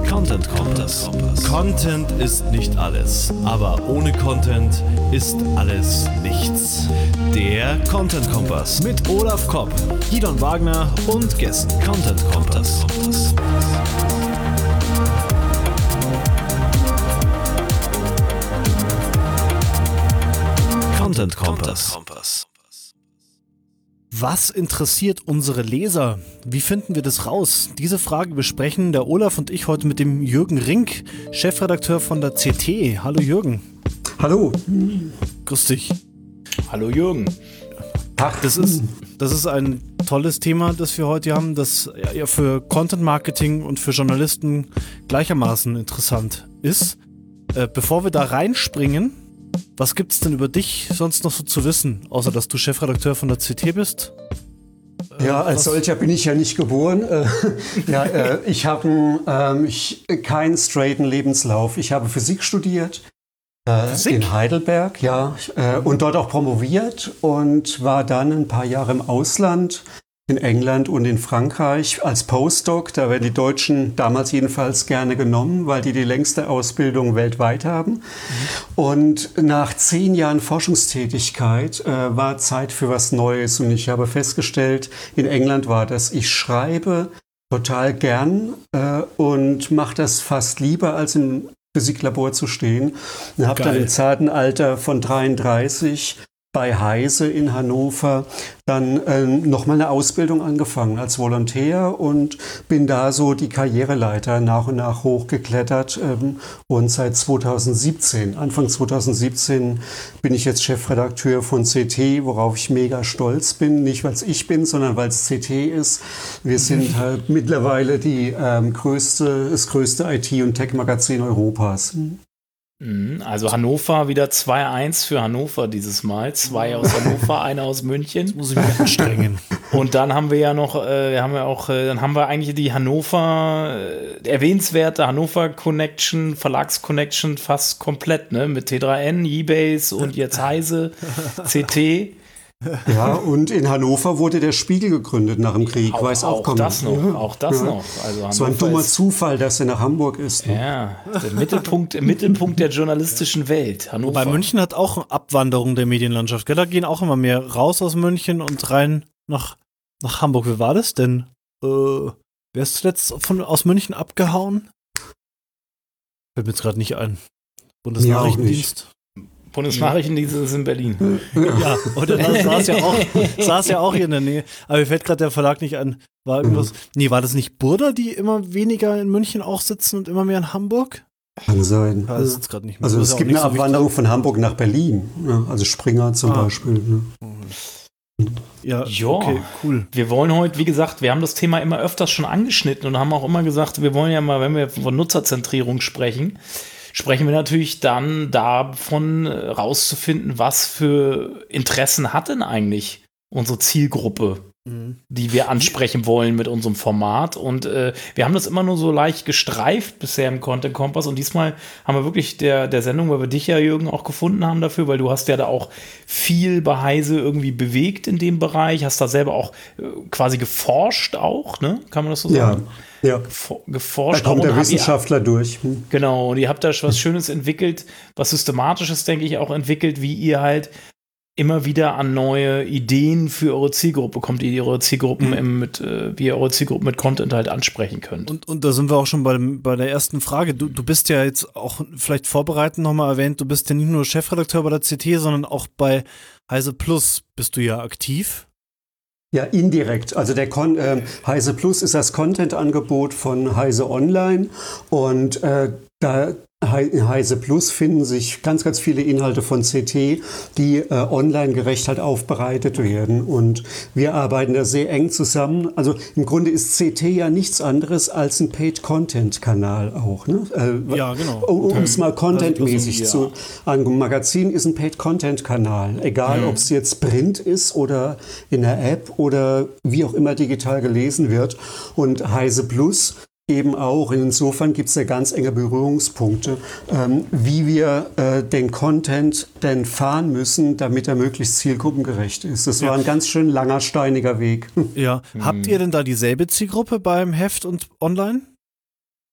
Content Kompass. Content ist nicht alles, aber ohne Content ist alles nichts. Der Content Kompass mit Olaf Kopp, Gidon Wagner und Gästen. Content Kompass. Content Kompass. Was interessiert unsere Leser? Wie finden wir das raus? Diese Frage besprechen der Olaf und ich heute mit dem Jürgen Rink, Chefredakteur von der CT. Hallo Jürgen. Hallo. Grüß dich. Hallo Jürgen. Das ist ein tolles Thema, das wir heute haben, das ja für Content Marketing und für Journalisten gleichermaßen interessant ist. Bevor wir da reinspringen, was gibt's denn über dich sonst noch so zu wissen, außer dass du Chefredakteur von der CT bist? Ja, als solcher bin ich ja nicht geboren. Ich habe keinen straighten Lebenslauf. Ich habe Physik studiert in Heidelberg, und dort auch promoviert und war dann ein paar Jahre im Ausland, in England und in Frankreich als Postdoc. Da werden die Deutschen damals jedenfalls gerne genommen, weil die längste Ausbildung weltweit haben. Und nach 10 Jahren Forschungstätigkeit war Zeit für was Neues. Und ich habe festgestellt, in England war das, ich schreibe total gern und mache das fast lieber, als im Physiklabor zu stehen. Und habe dann im zarten Alter von 33 bei Heise in Hannover dann nochmal eine Ausbildung angefangen als Volontär und bin da so die Karriereleiter nach und nach hochgeklettert und seit Anfang 2017 bin ich jetzt Chefredakteur von CT, worauf ich mega stolz bin, nicht weil es ich bin, sondern weil es CT ist. Wir sind halt mittlerweile das größte IT- und Tech-Magazin Europas. Also Hannover wieder 2-1 für Hannover dieses Mal. 2 aus Hannover, 1 aus München. Das muss ich mich anstrengen. Und dann haben wir ja noch, dann haben wir eigentlich die erwähnenswerte Hannover Connection, Verlagsconnection fast komplett, ne? Mit T3N, eBay und jetzt Heise, CT. Ja, und in Hannover wurde der Spiegel gegründet nach dem Krieg. Auch das noch. Also es war ein dummer Zufall, dass er nach Hamburg ist. Ne? Ja, der Mittelpunkt der journalistischen Welt. Hannover. Wobei München hat auch eine Abwanderung der Medienlandschaft. Gell? Da gehen auch immer mehr raus aus München und rein nach Hamburg. Wie war das denn? Wer ist zuletzt aus München abgehauen? Fällt mir jetzt gerade nicht ein. Bundesnachrichtendienst. Bundesnachrichtendienst ist in Berlin. Ja, oder das saß ja auch hier in der Nähe. Aber mir fällt gerade der Verlag nicht an. War das nicht Burda, die immer weniger in München auch sitzen und immer mehr in Hamburg? Kann sein. Ja, das ist gerade nicht mehr. Also es gibt eine Abwanderung von Hamburg nach Berlin. Ne? Also Springer zum Beispiel. Ne? Ja, okay, cool. Wir wollen heute, wie gesagt, wir haben das Thema immer öfters schon angeschnitten und haben auch immer gesagt, wir wollen ja mal, wenn wir von Nutzerzentrierung sprechen wir natürlich dann davon rauszufinden, was für Interessen hat denn eigentlich unsere Zielgruppe, die wir ansprechen wollen mit unserem Format. Und wir haben das immer nur so leicht gestreift bisher im Content Kompass. Und diesmal haben wir wirklich der Sendung, weil wir dich ja, Jürgen, auch gefunden haben dafür, weil du hast ja da auch viel bei Heise irgendwie bewegt in dem Bereich, hast da selber auch quasi geforscht auch, ne? Kann man das so sagen? Ja. Geforscht. Da kommt der Wissenschaftler durch. Genau, und ihr habt da was Schönes entwickelt, was Systematisches, denke ich, auch entwickelt, wie ihr halt immer wieder an neue Ideen für eure Zielgruppe kommt, wie ihr eure Zielgruppen mit Content halt ansprechen könnt. Und da sind wir auch schon bei der ersten Frage. Du bist ja jetzt auch vielleicht vorbereitend nochmal erwähnt, du bist ja nicht nur Chefredakteur bei der CT, sondern auch bei Heise Plus bist du ja aktiv. Ja, indirekt. Also der Heise Plus ist das Content-Angebot von Heise Online und in Heise Plus finden sich ganz, ganz viele Inhalte von CT, die online gerecht halt aufbereitet werden. Und wir arbeiten da sehr eng zusammen. Also im Grunde ist CT ja nichts anderes als ein Paid-Content-Kanal auch. Ne? Ja, genau. Um es mal contentmäßig zu angehen. Ein Magazin ist ein Paid-Content-Kanal. Egal, ob es jetzt Print ist oder in der App oder wie auch immer digital gelesen wird. Und Heise Plus eben auch. Insofern gibt es ja ganz enge Berührungspunkte, wie wir den Content denn fahren müssen, damit er möglichst zielgruppengerecht ist. Das war ein ganz schön langer, steiniger Weg. Ja. Habt ihr denn da dieselbe Zielgruppe beim Heft und online?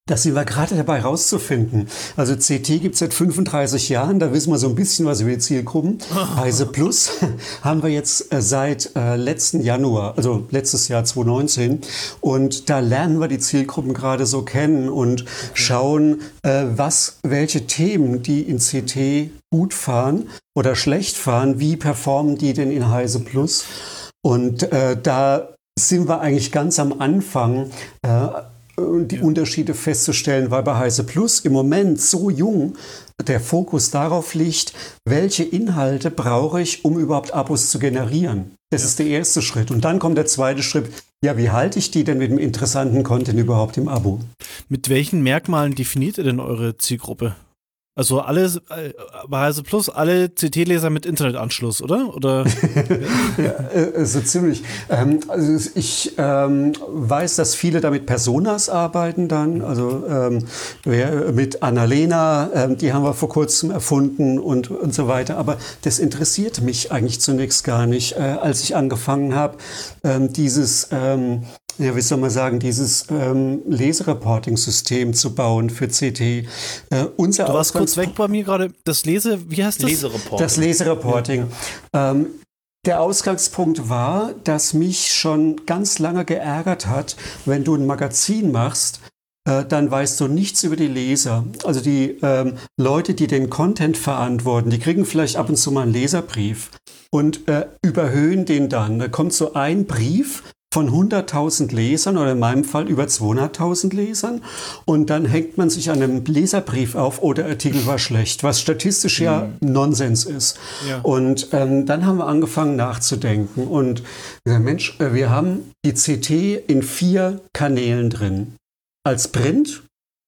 Das sind wir gerade dabei rauszufinden. Also CT gibt es seit 35 Jahren, da wissen wir so ein bisschen was über die Zielgruppen. Heise Plus haben wir jetzt seit letzten Januar, also letztes Jahr 2019. Und da lernen wir die Zielgruppen gerade so kennen und schauen, welche Themen die in CT gut fahren oder schlecht fahren, wie performen die denn in Heise Plus. Und da sind wir eigentlich ganz am Anfang, die Unterschiede festzustellen, weil bei Heise Plus im Moment so jung der Fokus darauf liegt, welche Inhalte brauche ich, um überhaupt Abos zu generieren. Das ist der erste Schritt. Und dann kommt der zweite Schritt, ja, wie halte ich die denn mit dem interessanten Content überhaupt im Abo? Mit welchen Merkmalen definiert ihr denn eure Zielgruppe? Also bei Heise Plus alle CT-Leser mit Internetanschluss, oder? Ja, so ziemlich. Also ich weiß, dass viele damit Personas arbeiten dann. Also mit Annalena, die haben wir vor kurzem erfunden und so weiter. Aber das interessierte mich eigentlich zunächst gar nicht, als ich angefangen habe, dieses wie soll man sagen, dieses Lesereporting-System zu bauen für CT. Du warst kurz weg bei mir gerade. Wie heißt das? Lesereporting. Das Lesereporting. Ja. Der Ausgangspunkt war, dass mich schon ganz lange geärgert hat, wenn du ein Magazin machst, dann weißt du nichts über die Leser. Also die Leute, die den Content verantworten, die kriegen vielleicht ab und zu mal einen Leserbrief und überhöhen den dann. Da kommt so ein Brief von 100.000 Lesern oder in meinem Fall über 200.000 Lesern und dann hängt man sich an einem Leserbrief auf, oh, der Artikel war schlecht, was statistisch ja Nonsens ist. Ja. Und dann haben wir angefangen nachzudenken und gesagt, Mensch, wir haben die CT in 4 Kanälen drin. Als Print,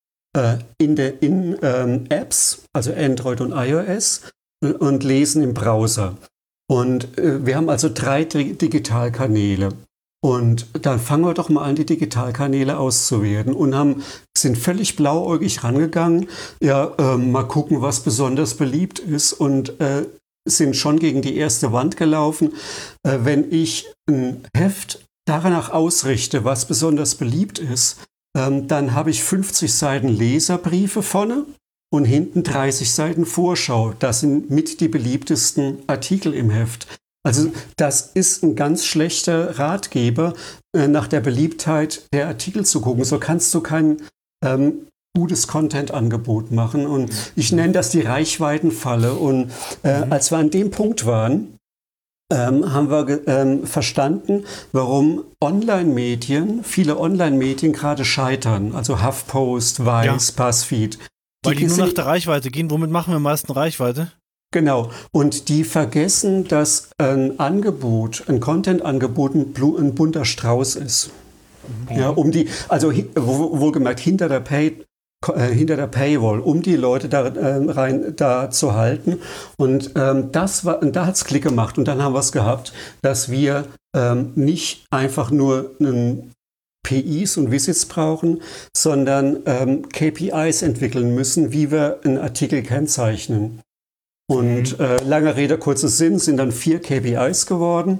in Apps, also Android und iOS und lesen im Browser. Und wir haben also 3 Digitalkanäle. Und dann fangen wir doch mal an, die Digitalkanäle auszuwerten und sind völlig blauäugig rangegangen. Ja, mal gucken, was besonders beliebt ist und sind schon gegen die erste Wand gelaufen. Wenn ich ein Heft danach ausrichte, was besonders beliebt ist, dann habe ich 50 Seiten Leserbriefe vorne und hinten 30 Seiten Vorschau. Das sind mit die beliebtesten Artikel im Heft. Also das ist ein ganz schlechter Ratgeber, nach der Beliebtheit der Artikel zu gucken. So kannst du kein gutes Content-Angebot machen. Und ich nenne das die Reichweitenfalle. Und als wir an dem Punkt waren, haben wir verstanden, warum viele Online-Medien gerade scheitern. Also HuffPost, Vice, BuzzFeed. Weil die nur nach der Reichweite gehen. Womit machen wir am meisten Reichweite? Genau. Und die vergessen, dass ein Content-Angebot ein bunter Strauß ist. Ja, wohlgemerkt hinter der Paywall, um die Leute da zu halten. Und da hat es Klick gemacht. Und dann haben wir es gehabt, dass wir nicht einfach nur einen PIs und Visits brauchen, sondern KPIs entwickeln müssen, wie wir einen Artikel kennzeichnen. Und lange Rede, kurzer Sinn, sind dann 4 KPIs geworden.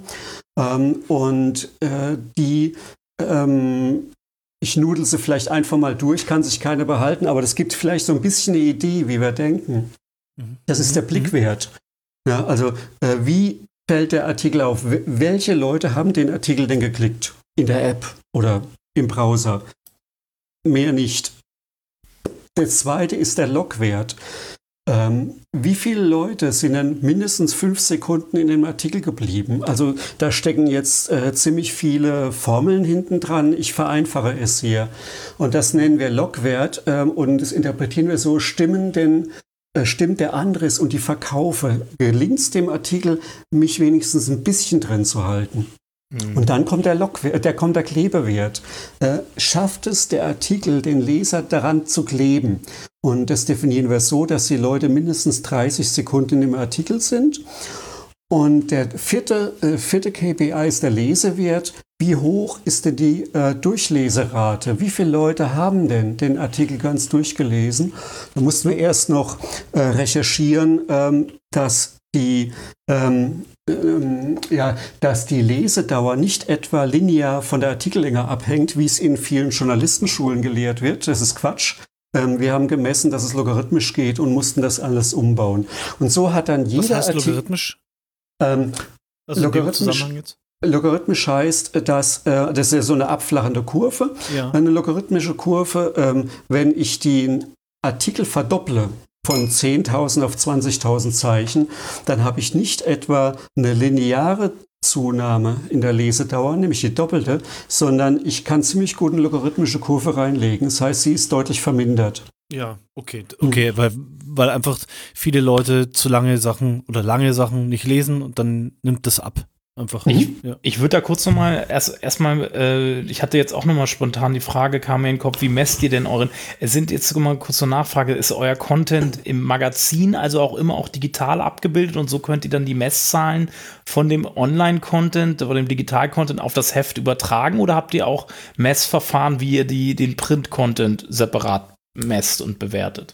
Ich nudel sie vielleicht einfach mal durch, kann sich keiner behalten, aber das gibt vielleicht so ein bisschen eine Idee, wie wir denken. Das ist der Blickwert. Ja, also wie fällt der Artikel auf? Welche Leute haben den Artikel denn geklickt? In der App oder im Browser? Mehr nicht. Das zweite ist der Logwert. Wie viele Leute sind dann mindestens 5 Sekunden in dem Artikel geblieben? Also da stecken jetzt ziemlich viele Formeln hinten dran. Ich vereinfache es hier. Und das nennen wir Logwert und das interpretieren wir so, stimmt der Andres und die Verkaufe? Gelingt es dem Artikel, mich wenigstens ein bisschen drin zu halten? Und dann kommt kommt der Klebewert. Schafft es der Artikel, den Leser daran zu kleben? Und das definieren wir so, dass die Leute mindestens 30 Sekunden im Artikel sind. Und der vierte KPI ist der Lesewert. Wie hoch ist denn die Durchleserate? Wie viele Leute haben denn den Artikel ganz durchgelesen? Da mussten wir erst noch recherchieren, dass dass die Lesedauer nicht etwa linear von der Artikellänge abhängt, wie es in vielen Journalistenschulen gelehrt wird. Das ist Quatsch. Wir haben gemessen, dass es logarithmisch geht und mussten das alles umbauen. Und so hat dann jeder Was heißt logarithmisch? Also logarithmisch heißt, dass das ist ja so eine abflachende Kurve. Ja. Eine logarithmische Kurve, wenn ich den Artikel verdopple von 10.000 auf 20.000 Zeichen, dann habe ich nicht etwa eine lineare Zunahme in der Lesedauer, nämlich die doppelte, sondern ich kann ziemlich gut eine logarithmische Kurve reinlegen. Das heißt, sie ist deutlich vermindert. Ja, okay, weil einfach viele Leute zu lange Sachen nicht lesen und dann nimmt das ab. Einfach. Ich würde da kurz nochmal erstmal, ich hatte jetzt auch nochmal spontan die Frage, kam mir in den Kopf, wie messt ihr denn sind jetzt mal kurz zur Nachfrage, ist euer Content im Magazin also auch immer auch digital abgebildet und so könnt ihr dann die Messzahlen von dem Online-Content oder dem Digital-Content auf das Heft übertragen oder habt ihr auch Messverfahren, wie ihr den Print-Content separat messt und bewertet?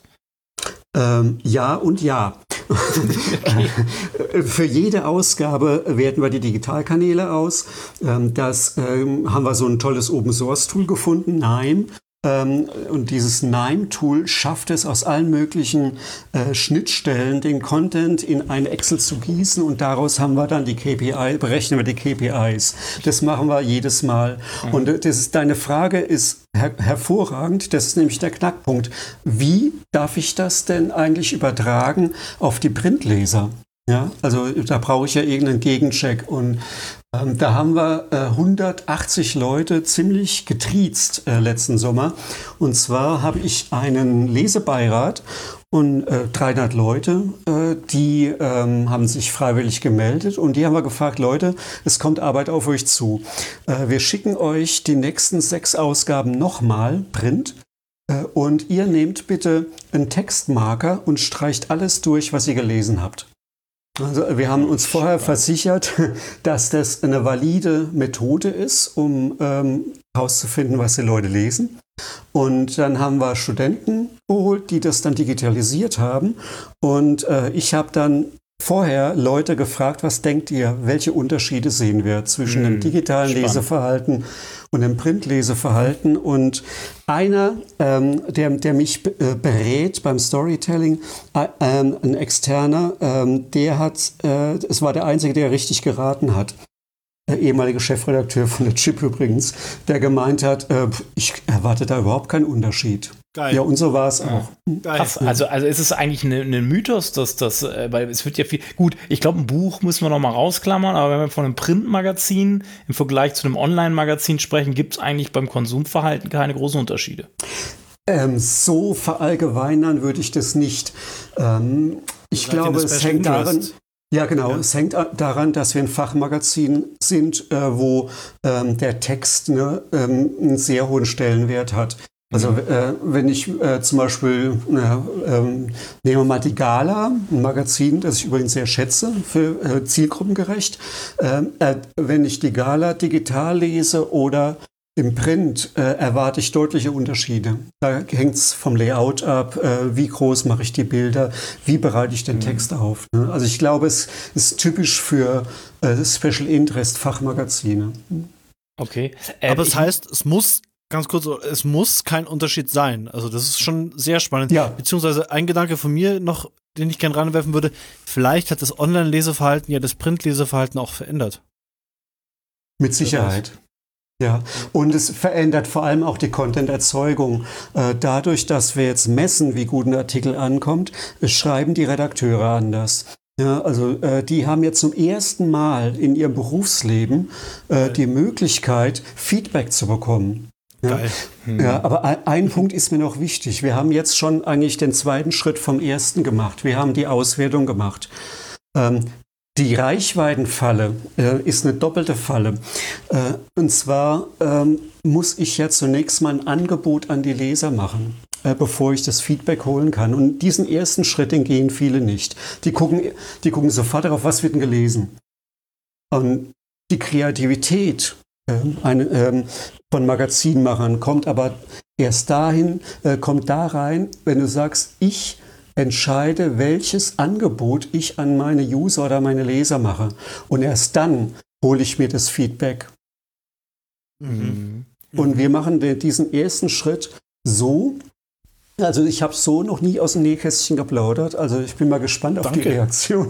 Ja und ja. Okay. Für jede Ausgabe werten wir die Digitalkanäle aus. Haben wir so ein tolles Open-Source-Tool gefunden, Nime. Und dieses Nime-Tool schafft es aus allen möglichen Schnittstellen, den Content in ein Excel zu gießen und daraus haben wir dann berechnen wir die KPIs. Das machen wir jedes Mal. Und deine Frage ist hervorragend, das ist nämlich der Knackpunkt. Wie darf ich das denn eigentlich übertragen auf die Printleser? Ja, also da brauche ich ja irgendeinen Gegencheck und da haben wir 180 Leute ziemlich getriezt letzten Sommer. Und zwar habe ich einen Lesebeirat und 300 Leute, die haben sich freiwillig gemeldet und die haben wir gefragt, Leute, es kommt Arbeit auf euch zu. Wir schicken euch die nächsten 6 Ausgaben nochmal, Print. Und ihr nehmt bitte einen Textmarker und streicht alles durch, was ihr gelesen habt. Also wir haben uns vorher versichert, dass das eine valide Methode ist, um herauszufinden, was die Leute lesen. Und dann haben wir Studenten geholt, die das dann digitalisiert haben. Und ich habe dann vorher Leute gefragt, was denkt ihr, welche Unterschiede sehen wir zwischen dem digitalen Leseverhalten und dem Printleseverhalten? Und einer, der mich berät beim Storytelling, ein Externer, es war der Einzige, der richtig geraten hat. Der ehemalige Chefredakteur von der Chip übrigens, der gemeint hat, ich erwarte da überhaupt keinen Unterschied. Geil. Ja, und so war es auch. Krass, also ist es eigentlich ein Mythos, dass das, weil es wird ja viel, gut, ich glaube, ein Buch müssen wir noch mal rausklammern, aber wenn wir von einem Printmagazin im Vergleich zu einem Online-Magazin sprechen, gibt es eigentlich beim Konsumverhalten keine großen Unterschiede. So verallgemeinern würde ich das nicht. Ich glaube, es hängt daran... Ja, genau. Ja. Es hängt daran, dass wir ein Fachmagazin sind, wo der Text einen sehr hohen Stellenwert hat. Also wenn ich zum Beispiel, nehmen wir mal die Gala, ein Magazin, das ich übrigens sehr schätze, für zielgruppengerecht. Wenn ich die Gala digital lese oder im Print erwarte ich deutliche Unterschiede. Da hängt es vom Layout ab, wie groß mache ich die Bilder, wie bereite ich den Text auf. Ne? Also ich glaube, es ist typisch für Special Interest Fachmagazine. Okay. Aber es heißt, es muss kein Unterschied sein. Also das ist schon sehr spannend. Ja. Beziehungsweise ein Gedanke von mir noch, den ich gerne ranwerfen würde, vielleicht hat das Online-Leseverhalten ja das Print-Leseverhalten auch verändert. Mit Sicherheit. Ja, und es verändert vor allem auch die Content-Erzeugung. Dadurch, dass wir jetzt messen, wie gut ein Artikel ankommt, schreiben die Redakteure anders. Ja, also die haben jetzt zum ersten Mal in ihrem Berufsleben die Möglichkeit, Feedback zu bekommen. Ja, ja, aber ein Punkt ist mir noch wichtig. Wir haben jetzt schon eigentlich den zweiten Schritt vom ersten gemacht. Wir haben die Auswertung gemacht. Die Reichweitenfalle ist eine doppelte Falle. Und zwar muss ich ja zunächst mal ein Angebot an die Leser machen, bevor ich das Feedback holen kann. Und diesen ersten Schritt, den gehen viele nicht. Die gucken sofort darauf, was wird denn gelesen. Und die Kreativität von Magazinmachern kommt aber erst dahin, kommt da rein, wenn du sagst, ich entscheide, welches Angebot ich an meine User oder meine Leser mache. Und erst dann hole ich mir das Feedback. Und wir machen diesen ersten Schritt so, also ich habe so noch nie aus dem Nähkästchen geplaudert, also ich bin mal gespannt auf die Reaktion.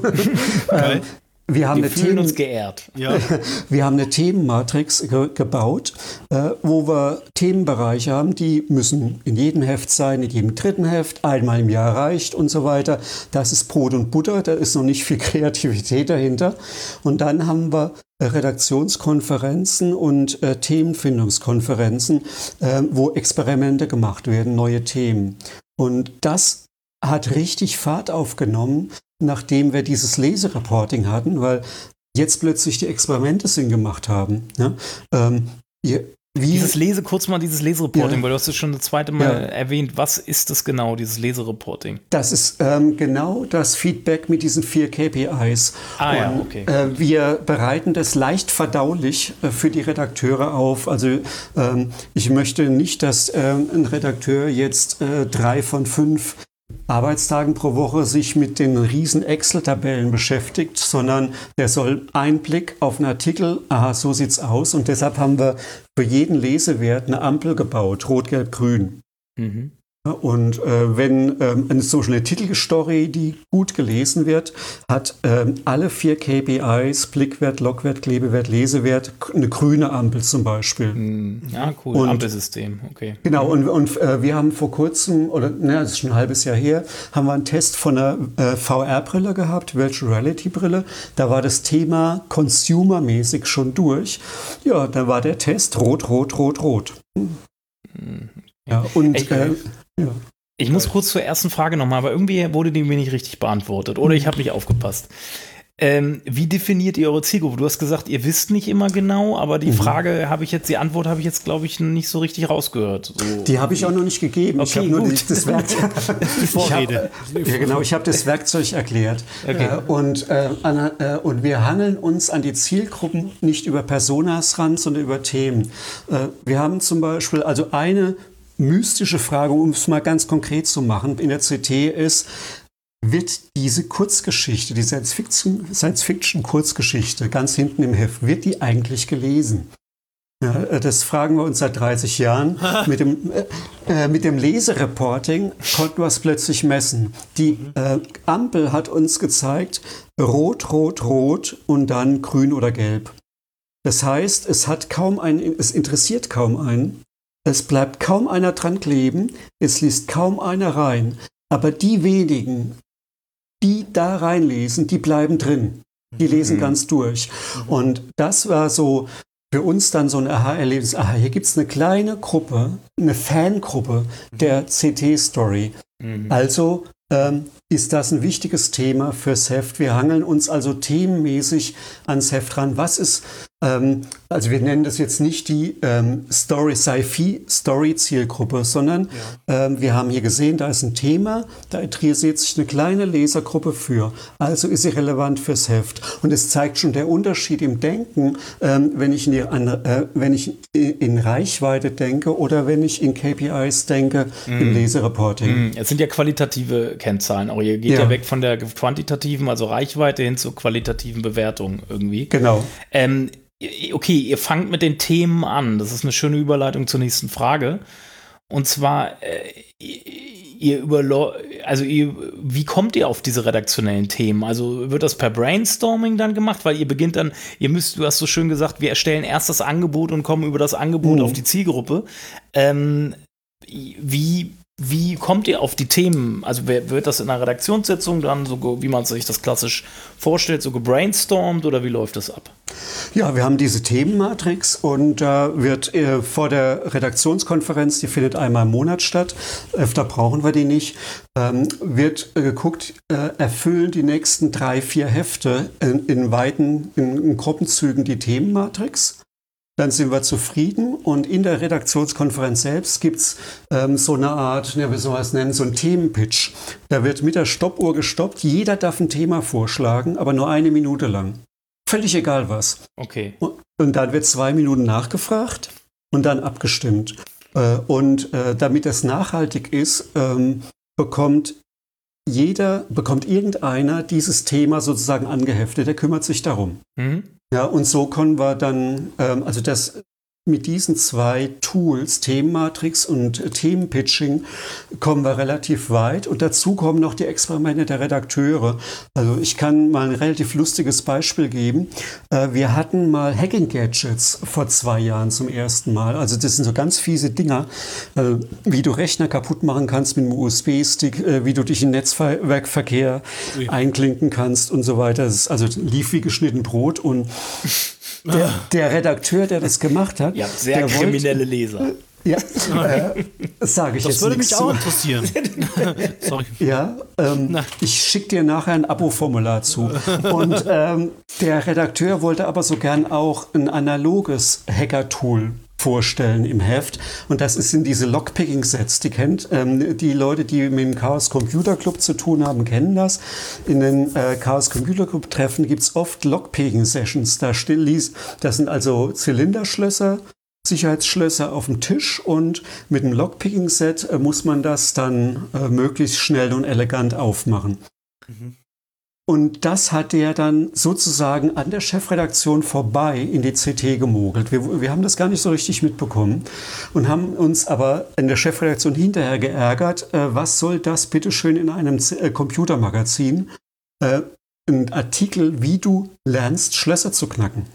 Wir fühlen uns geehrt. Ja. Wir haben eine Themenmatrix gebaut, wo wir Themenbereiche haben, die müssen in jedem Heft sein, in jedem dritten Heft, einmal im Jahr reicht und so weiter. Das ist Brot und Butter, da ist noch nicht viel Kreativität dahinter. Und dann haben wir Redaktionskonferenzen und Themenfindungskonferenzen, wo Experimente gemacht werden, neue Themen. Und das hat richtig Fahrt aufgenommen, nachdem wir dieses Lesereporting hatten, weil jetzt plötzlich die Experimente Sinn gemacht haben. Ne? Dieses Lesereporting, weil du hast es schon das zweite Mal erwähnt. Was ist das genau, dieses Lesereporting? Das ist genau das Feedback mit diesen 4 KPIs. Okay. Wir bereiten das leicht verdaulich für die Redakteure auf. Also ich möchte nicht, dass ein Redakteur jetzt 3 von 5 Arbeitstagen pro Woche sich mit den riesen Excel-Tabellen beschäftigt, sondern der soll Einblick auf einen Artikel, aha, so sieht's aus. Und deshalb haben wir für jeden Lesewert eine Ampel gebaut, rot, gelb, grün. Und wenn so eine Titelstory, die gut gelesen wird, hat alle 4 KPIs, Blickwert, Logwert, Klebewert, Lesewert, eine grüne Ampel zum Beispiel. Ja, cool, und, Ampelsystem, okay. Genau, und wir haben vor kurzem, das ist schon ein halbes Jahr her, haben wir einen Test von einer VR-Brille gehabt, Virtual Reality-Brille. Da war das Thema consumermäßig schon durch. Ja, da war der Test rot, rot, rot, rot. Ja, und ich muss kurz zur ersten Frage nochmal, aber irgendwie wurde die mir nicht richtig beantwortet oder ich habe nicht aufgepasst. Wie definiert ihr eure Zielgruppe? Du hast gesagt, ihr wisst nicht immer genau, aber die die Antwort habe ich jetzt, glaube ich, nicht so richtig rausgehört. So. Die habe ich auch noch nicht gegeben. Okay, ich habe nur das Werkzeug. Die Vorrede. Ich habe das Werkzeug erklärt. Okay. Und wir hangeln uns an die Zielgruppen nicht über Personas ran, sondern über Themen. Wir haben zum Beispiel, also eine mystische Frage, um es mal ganz konkret zu machen, in der CT ist, wird diese Kurzgeschichte, die Science-Fiction-Kurzgeschichte ganz hinten im Heft, wird die eigentlich gelesen? Ja, das fragen wir uns seit 30 Jahren. Mit dem Lesereporting konnten wir es plötzlich messen. Die Ampel hat uns gezeigt, rot, rot, rot und dann grün oder gelb. Das heißt, es interessiert kaum einen. Es bleibt kaum einer dran kleben, es liest kaum einer rein. Aber die wenigen, die da reinlesen, die bleiben drin. Die lesen ganz durch. Und das war so für uns dann so ein Aha-Erlebnis. Aha, hier gibt es eine kleine Gruppe, eine Fangruppe der CT-Story. Also ist das ein wichtiges Thema fürs Heft. Wir hangeln uns also themenmäßig ans Heft ran. Was ist, also wir nennen das jetzt nicht die Sci-Fi-Story-Zielgruppe, sondern wir haben hier gesehen, da ist ein Thema, da interessiert sich eine kleine Lesergruppe für. Also ist sie relevant fürs Heft. Und es zeigt schon der Unterschied im Denken, wenn ich in Reichweite denke oder wenn ich in KPIs denke, im Lesereporting. Es sind ja qualitative Kennzahlen. Auch ihr geht ja weg von der quantitativen, also Reichweite hin zur qualitativen Bewertung irgendwie. Genau. Okay, ihr fangt mit den Themen an. Das ist eine schöne Überleitung zur nächsten Frage. Und zwar, wie kommt ihr auf diese redaktionellen Themen? Also wird das per Brainstorming dann gemacht? Weil ihr beginnt dann, du hast so schön gesagt, wir erstellen erst das Angebot und kommen über das Angebot auf die Zielgruppe. Wie kommt ihr auf die Themen? Also wird das in einer Redaktionssitzung dann, so wie man sich das klassisch vorstellt, so gebrainstormt oder wie läuft das ab? Ja, wir haben diese Themenmatrix und wird vor der Redaktionskonferenz, die findet einmal im Monat statt, öfter brauchen wir die nicht, wird geguckt, erfüllen die nächsten 3-4 Hefte in Gruppenzügen die Themenmatrix. Dann sind wir zufrieden und in der Redaktionskonferenz selbst gibt es so eine Art, wie soll man es nennen, so ein Themenpitch. Da wird mit der Stoppuhr gestoppt, jeder darf ein Thema vorschlagen, aber nur 1 Minute lang. Völlig egal was. Okay. Und dann wird 2 Minuten nachgefragt und dann abgestimmt. Und damit das nachhaltig ist, bekommt bekommt irgendeiner dieses Thema sozusagen angeheftet, der kümmert sich darum. Ja, und so können wir dann, also das mit diesen 2 Tools, Themenmatrix und Themenpitching, kommen wir relativ weit. Und dazu kommen noch die Experimente der Redakteure. Also ich kann mal ein relativ lustiges Beispiel geben. Wir hatten mal Hacking-Gadgets vor 2 Jahren zum ersten Mal. Also das sind so ganz fiese Dinger, wie du Rechner kaputt machen kannst mit einem USB-Stick, wie du dich in Netzwerkverkehr einklinken kannst und so weiter. Das ist also lief wie geschnitten Brot und der Redakteur, der das gemacht hat, ja, sehr kriminelle Leser. Ja, sage ich das jetzt würde nichts mich auch interessieren. Sorry. Ja, ich schicke dir nachher ein Abo-Formular zu. Und der Redakteur wollte aber so gern auch ein analoges Hacker-Tool vorstellen im Heft. Und das sind diese Lockpicking-Sets. Die kennt die Leute, die mit dem Chaos Computer Club zu tun haben, kennen das. In den Chaos Computer Club Treffen gibt es oft Lockpicking-Sessions. Das sind also Zylinderschlösser, Sicherheitsschlösser auf dem Tisch, und mit einem Lockpicking-Set muss man das dann möglichst schnell und elegant aufmachen. Und das hat der dann sozusagen an der Chefredaktion vorbei in die CT gemogelt. Wir haben das gar nicht so richtig mitbekommen und haben uns aber in der Chefredaktion hinterher geärgert, was soll das bitteschön in einem Computermagazin? Ein Artikel, wie du lernst, Schlösser zu knacken.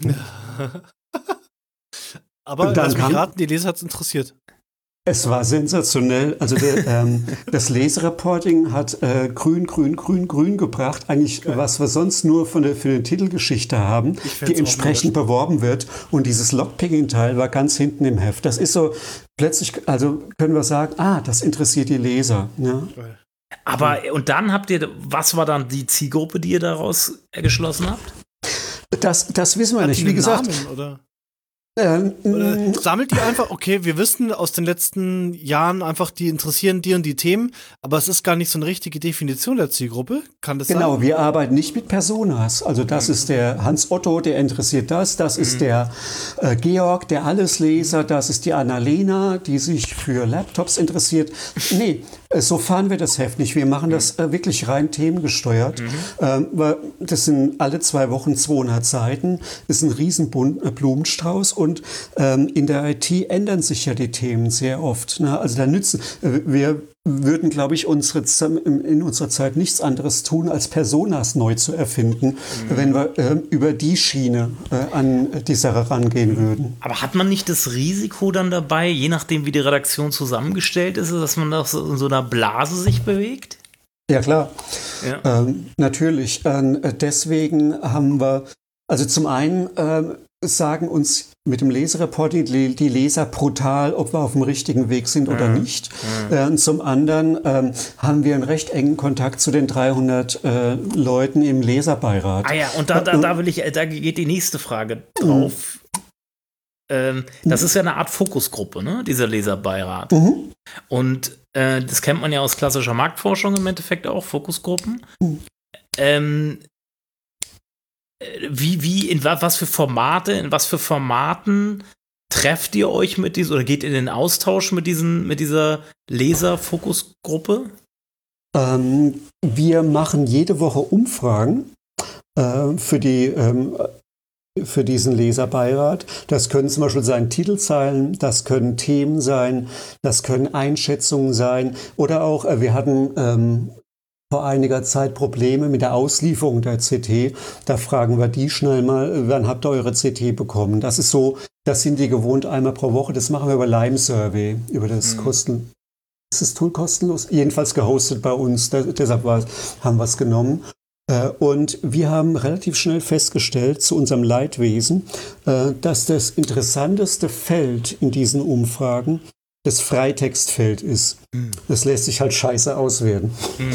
Aber lass mich raten, die Leser hat es interessiert. Es war sensationell. Also das Lesereporting hat grün gebracht. Eigentlich, was wir sonst nur für eine Titelgeschichte haben, die entsprechend beworben wird. Und dieses Lockpicking-Teil war ganz hinten im Heft. Das ist so, plötzlich, also können wir sagen, das interessiert die Leser. Ja. Aber, und dann was war dann die Zielgruppe, die ihr daraus geschlossen habt? Das wissen wir nicht. Wie gesagt. Namen, oder sammelt die einfach, okay, wir wissen aus den letzten Jahren einfach, die interessieren die und die Themen, aber es ist gar nicht so eine richtige Definition der Zielgruppe. Kann das sein? Genau, wir arbeiten nicht mit Personas. Also das ist der Hans Otto, der interessiert das ist der Georg, der Allesleser, das ist die Annalena, die sich für Laptops interessiert. Nee, so fahren wir das Heft nicht. Wir machen das wirklich rein themengesteuert. Das sind alle 2 Wochen 200 Seiten, das ist ein riesen Blumenstrauß. Und in der IT ändern sich ja die Themen sehr oft. Ne? Also wir würden, glaube ich, in unserer Zeit nichts anderes tun, als Personas neu zu erfinden, wenn wir über die Schiene an die Sache rangehen würden. Aber hat man nicht das Risiko dann dabei, je nachdem, wie die Redaktion zusammengestellt ist, dass man da in so einer Blase sich bewegt? Ja, klar. Ja. Natürlich. Deswegen haben wir, also zum einen sagen uns mit dem Lesereporting die Leser brutal, ob wir auf dem richtigen Weg sind oder nicht. Und zum anderen haben wir einen recht engen Kontakt zu den 300 Leuten im Leserbeirat. Ah ja, und da geht die nächste Frage drauf. Das ist ja eine Art Fokusgruppe, ne? Dieser Leserbeirat. Und das kennt man ja aus klassischer Marktforschung im Endeffekt auch, Fokusgruppen. In was für Formaten trefft ihr euch mit diesen, oder geht in den Austausch mit dieser Leserfokusgruppe? Wir machen jede Woche Umfragen für diesen Leserbeirat. Das können zum Beispiel sein Titelzeilen, das können Themen sein, das können Einschätzungen sein, oder auch, wir hatten vor einiger Zeit Probleme mit der Auslieferung der CT. Da fragen wir die schnell mal, wann habt ihr eure CT bekommen? Das sind die gewohnt einmal pro Woche. Das machen wir über Lime Survey, über das ist das Tool kostenlos? Jedenfalls gehostet bei uns, deshalb haben wir es genommen. Und wir haben relativ schnell festgestellt, zu unserem Leidwesen, dass das interessanteste Feld in diesen Umfragen das Freitextfeld ist. Das lässt sich halt scheiße auswerten.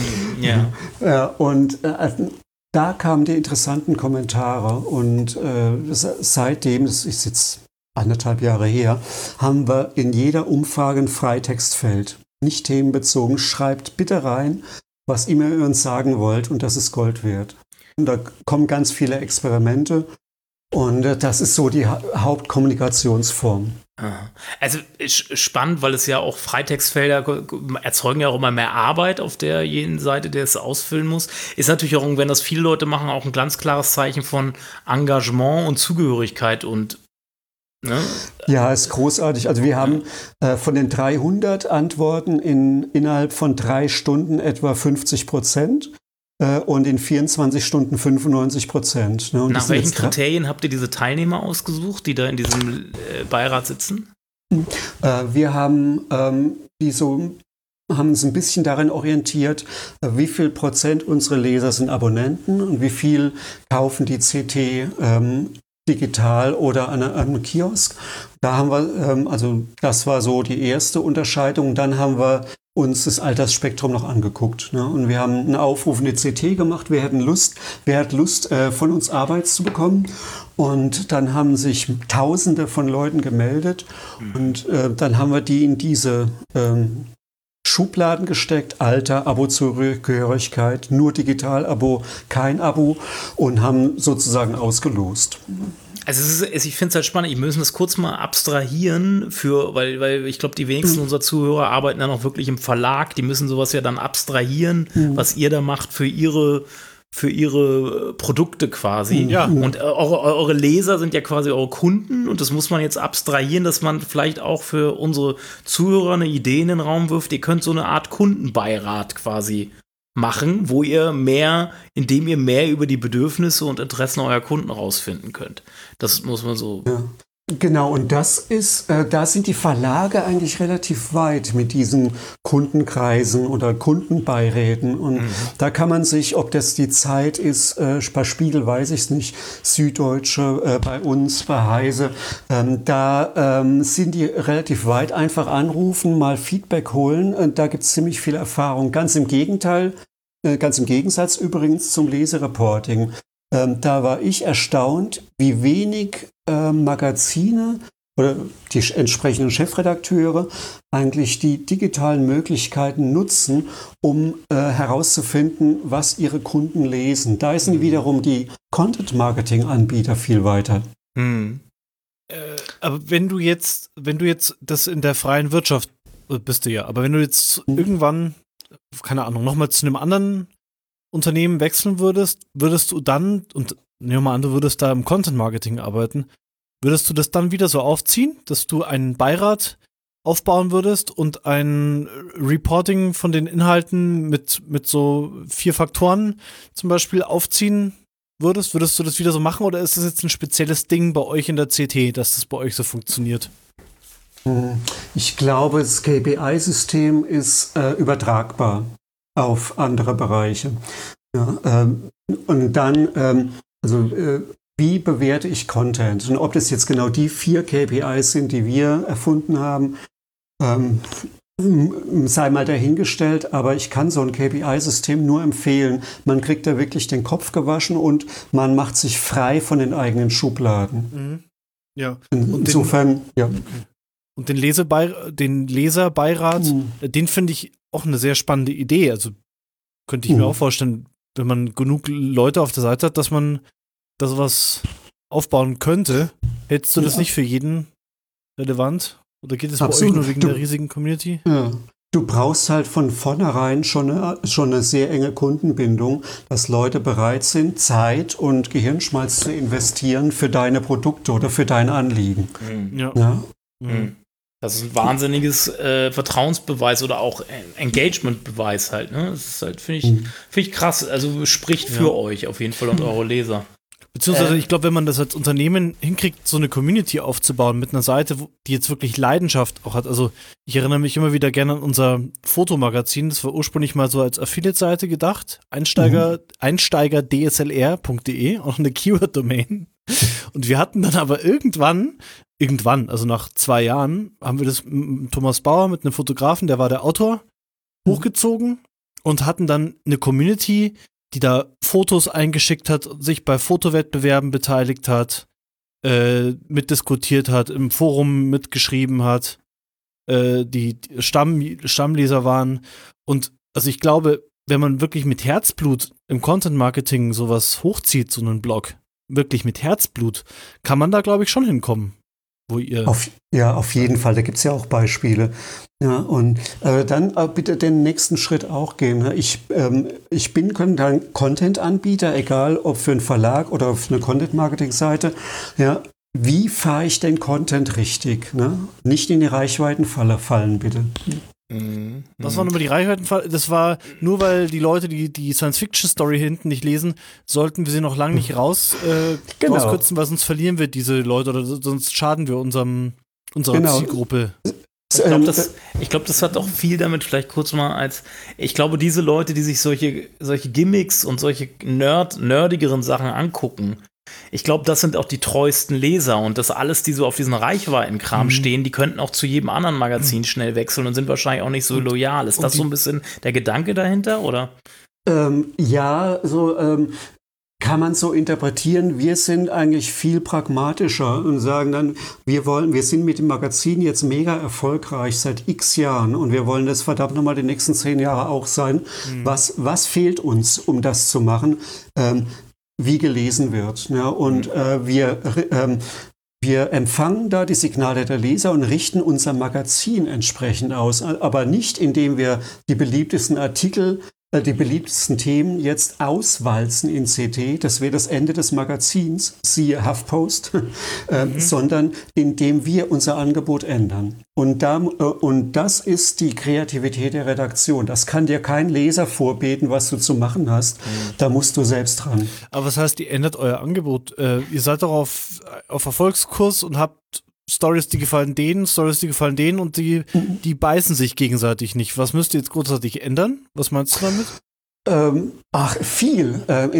Und da kamen die interessanten Kommentare, und seitdem, das ist jetzt 1,5 Jahre her, haben wir in jeder Umfrage ein Freitextfeld. Nicht themenbezogen. Schreibt bitte rein, was immer ihr uns sagen wollt, und das ist Gold wert. Und da kommen ganz viele Experimente, und das ist so die Hauptkommunikationsform. Also spannend, weil es ja auch Freitextfelder erzeugen ja auch immer mehr Arbeit auf der jeden Seite, der es ausfüllen muss. Ist natürlich auch, wenn das viele Leute machen, auch ein ganz klares Zeichen von Engagement und Zugehörigkeit und ne? Ja, ist großartig. Also wir haben von den 300 Antworten innerhalb von 3 Stunden etwa 50%. Und in 24 Stunden 95%. Ne? Nach welchen Kriterien habt ihr diese Teilnehmer ausgesucht, die da in diesem Beirat sitzen? Wir haben haben uns ein bisschen darin orientiert, wie viel Prozent unserer Leser sind Abonnenten und wie viel kaufen die CT digital oder an einem Kiosk. Da haben wir, also das war so die erste Unterscheidung. Dann haben wir uns das Altersspektrum noch angeguckt. Ne? Und wir haben einen Aufruf in die CT gemacht. Wer hat Lust, von uns Arbeit zu bekommen? Und dann haben sich Tausende von Leuten gemeldet. Und dann haben wir die in diese Schubladen gesteckt. Alter, Abo-Zugehörigkeit, nur Digital-Abo, kein Abo. Und haben sozusagen ausgelost. Also ich finde es halt spannend, wir müssen das kurz mal abstrahieren, weil ich glaube, die wenigsten unserer Zuhörer arbeiten dann auch wirklich im Verlag, die müssen sowas ja dann abstrahieren, was ihr da macht für ihre Produkte quasi. Ja. Und eure Leser sind ja quasi eure Kunden und das muss man jetzt abstrahieren, dass man vielleicht auch für unsere Zuhörer eine Idee in den Raum wirft, ihr könnt so eine Art Kundenbeirat quasi machen, indem ihr mehr über die Bedürfnisse und Interessen eurer Kunden rausfinden könnt. Das muss man so. Ja. Genau, und das ist, da sind die Verlage eigentlich relativ weit mit diesen Kundenkreisen oder Kundenbeiräten. Und da kann man sich, ob das die Zeit ist, bei Spiegel weiß ich es nicht, Süddeutsche, bei uns, bei Heise, sind die relativ weit, einfach anrufen, mal Feedback holen. Da gibt es ziemlich viel Erfahrung. Ganz im Gegensatz übrigens zum Lesereporting. Da war ich erstaunt, wie wenig Magazine oder die entsprechenden Chefredakteure eigentlich die digitalen Möglichkeiten nutzen, um herauszufinden, was ihre Kunden lesen. Da sind wiederum die Content-Marketing-Anbieter viel weiter. Aber wenn du jetzt das in der freien Wirtschaft bist du ja, aber wenn du jetzt irgendwann, keine Ahnung, nochmal zu einem anderen Unternehmen wechseln würdest du dann, und nehmen wir mal an, du würdest da im Content-Marketing arbeiten, würdest du das dann wieder so aufziehen, dass du einen Beirat aufbauen würdest und ein Reporting von den Inhalten mit so 4 Faktoren zum Beispiel aufziehen würdest? Würdest du das wieder so machen oder ist das jetzt ein spezielles Ding bei euch in der CT, dass das bei euch so funktioniert? Ich glaube, das KPI-System ist übertragbar auf andere Bereiche. Ja, und dann, wie bewerte ich Content? Und ob das jetzt genau die 4 KPIs sind, die wir erfunden haben, sei mal dahingestellt, aber ich kann so ein KPI-System nur empfehlen. Man kriegt da wirklich den Kopf gewaschen und man macht sich frei von den eigenen Schubladen. Ja. Insofern, ja. Und den Leserbeirat, den finde ich auch eine sehr spannende Idee. Also könnte ich mir auch vorstellen, wenn man genug Leute auf der Seite hat, dass man da sowas aufbauen könnte. Hältst du das nicht für jeden relevant? Oder geht es bei euch nur wegen der riesigen Community? Ja. Du brauchst halt von vornherein schon eine sehr enge Kundenbindung, dass Leute bereit sind, Zeit und Gehirnschmalz zu investieren für deine Produkte oder für dein Anliegen. Ja. Das ist ein wahnsinniges Vertrauensbeweis oder auch Engagementbeweis halt. Ne? Das ist halt, finde ich krass. Also spricht für euch auf jeden Fall und eure Leser. Beziehungsweise ich glaube, wenn man das als Unternehmen hinkriegt, so eine Community aufzubauen mit einer Seite, die jetzt wirklich Leidenschaft auch hat. Also ich erinnere mich immer wieder gerne an unser Fotomagazin. Das war ursprünglich mal so als Affiliate-Seite gedacht. Einsteiger-dslr.de, auch eine Keyword-Domain. Und wir hatten dann aber irgendwann, also nach 2 Jahren, haben wir das mit Thomas Bauer, mit einem Fotografen, der war der Autor, hochgezogen und hatten dann eine Community, die da Fotos eingeschickt hat, sich bei Fotowettbewerben beteiligt hat, mitdiskutiert hat, im Forum mitgeschrieben hat, die Stammleser waren. Und also ich glaube, wenn man wirklich mit Herzblut im Content-Marketing sowas hochzieht, so einen Blog, wirklich mit Herzblut, kann man da, glaube ich, schon hinkommen. wo ihr... Auf jeden Fall, da gibt es ja auch Beispiele. Ja, und dann bitte den nächsten Schritt auch gehen. Ne? Ich bin Content-Anbieter, egal ob für einen Verlag oder für eine Content-Marketing-Seite. Ja, wie fahre ich den Content richtig? Ne? Nicht in die Reichweitenfalle fallen, bitte. Was war nochmal die Reichweitenfalle? Das war nur, weil die Leute, die Science-Fiction-Story hinten nicht lesen, sollten wir sie noch lange nicht rauskürzen, weil sonst verlieren wir diese Leute oder sonst schaden wir unserer Zielgruppe. Ich glaube, das hat auch viel damit, vielleicht kurz mal ich glaube, diese Leute, die sich solche Gimmicks und solche nerdigeren Sachen angucken, ich glaube, das sind auch die treuesten Leser und das alles, die so auf diesen Reichweitenkram stehen, die könnten auch zu jedem anderen Magazin schnell wechseln und sind wahrscheinlich auch nicht so loyal. Ist das so ein bisschen der Gedanke dahinter, oder? Kann man so interpretieren, wir sind eigentlich viel pragmatischer und sagen dann, wir sind mit dem Magazin jetzt mega erfolgreich seit x Jahren und wir wollen das verdammt nochmal die nächsten 10 Jahre auch sein. Was fehlt uns, um das zu machen? Wie gelesen wird. Ja? Und wir empfangen da die Signale der Leser und richten unser Magazin entsprechend aus, aber nicht, indem wir die beliebtesten Artikel, die beliebtesten Themen jetzt auswalzen in CT, das wäre das Ende des Magazins, siehe HuffPost, sondern indem wir unser Angebot ändern. Und das ist die Kreativität der Redaktion. Das kann dir kein Leser vorbeten, was du zu machen hast. Da musst du selbst dran. Aber was heißt, ihr ändert euer Angebot? Ihr seid doch auf Erfolgskurs und habt Stories, die gefallen denen, Stories, die gefallen denen und die beißen sich gegenseitig nicht. Was müsst ihr jetzt großartig ändern? Was meinst du damit? Viel.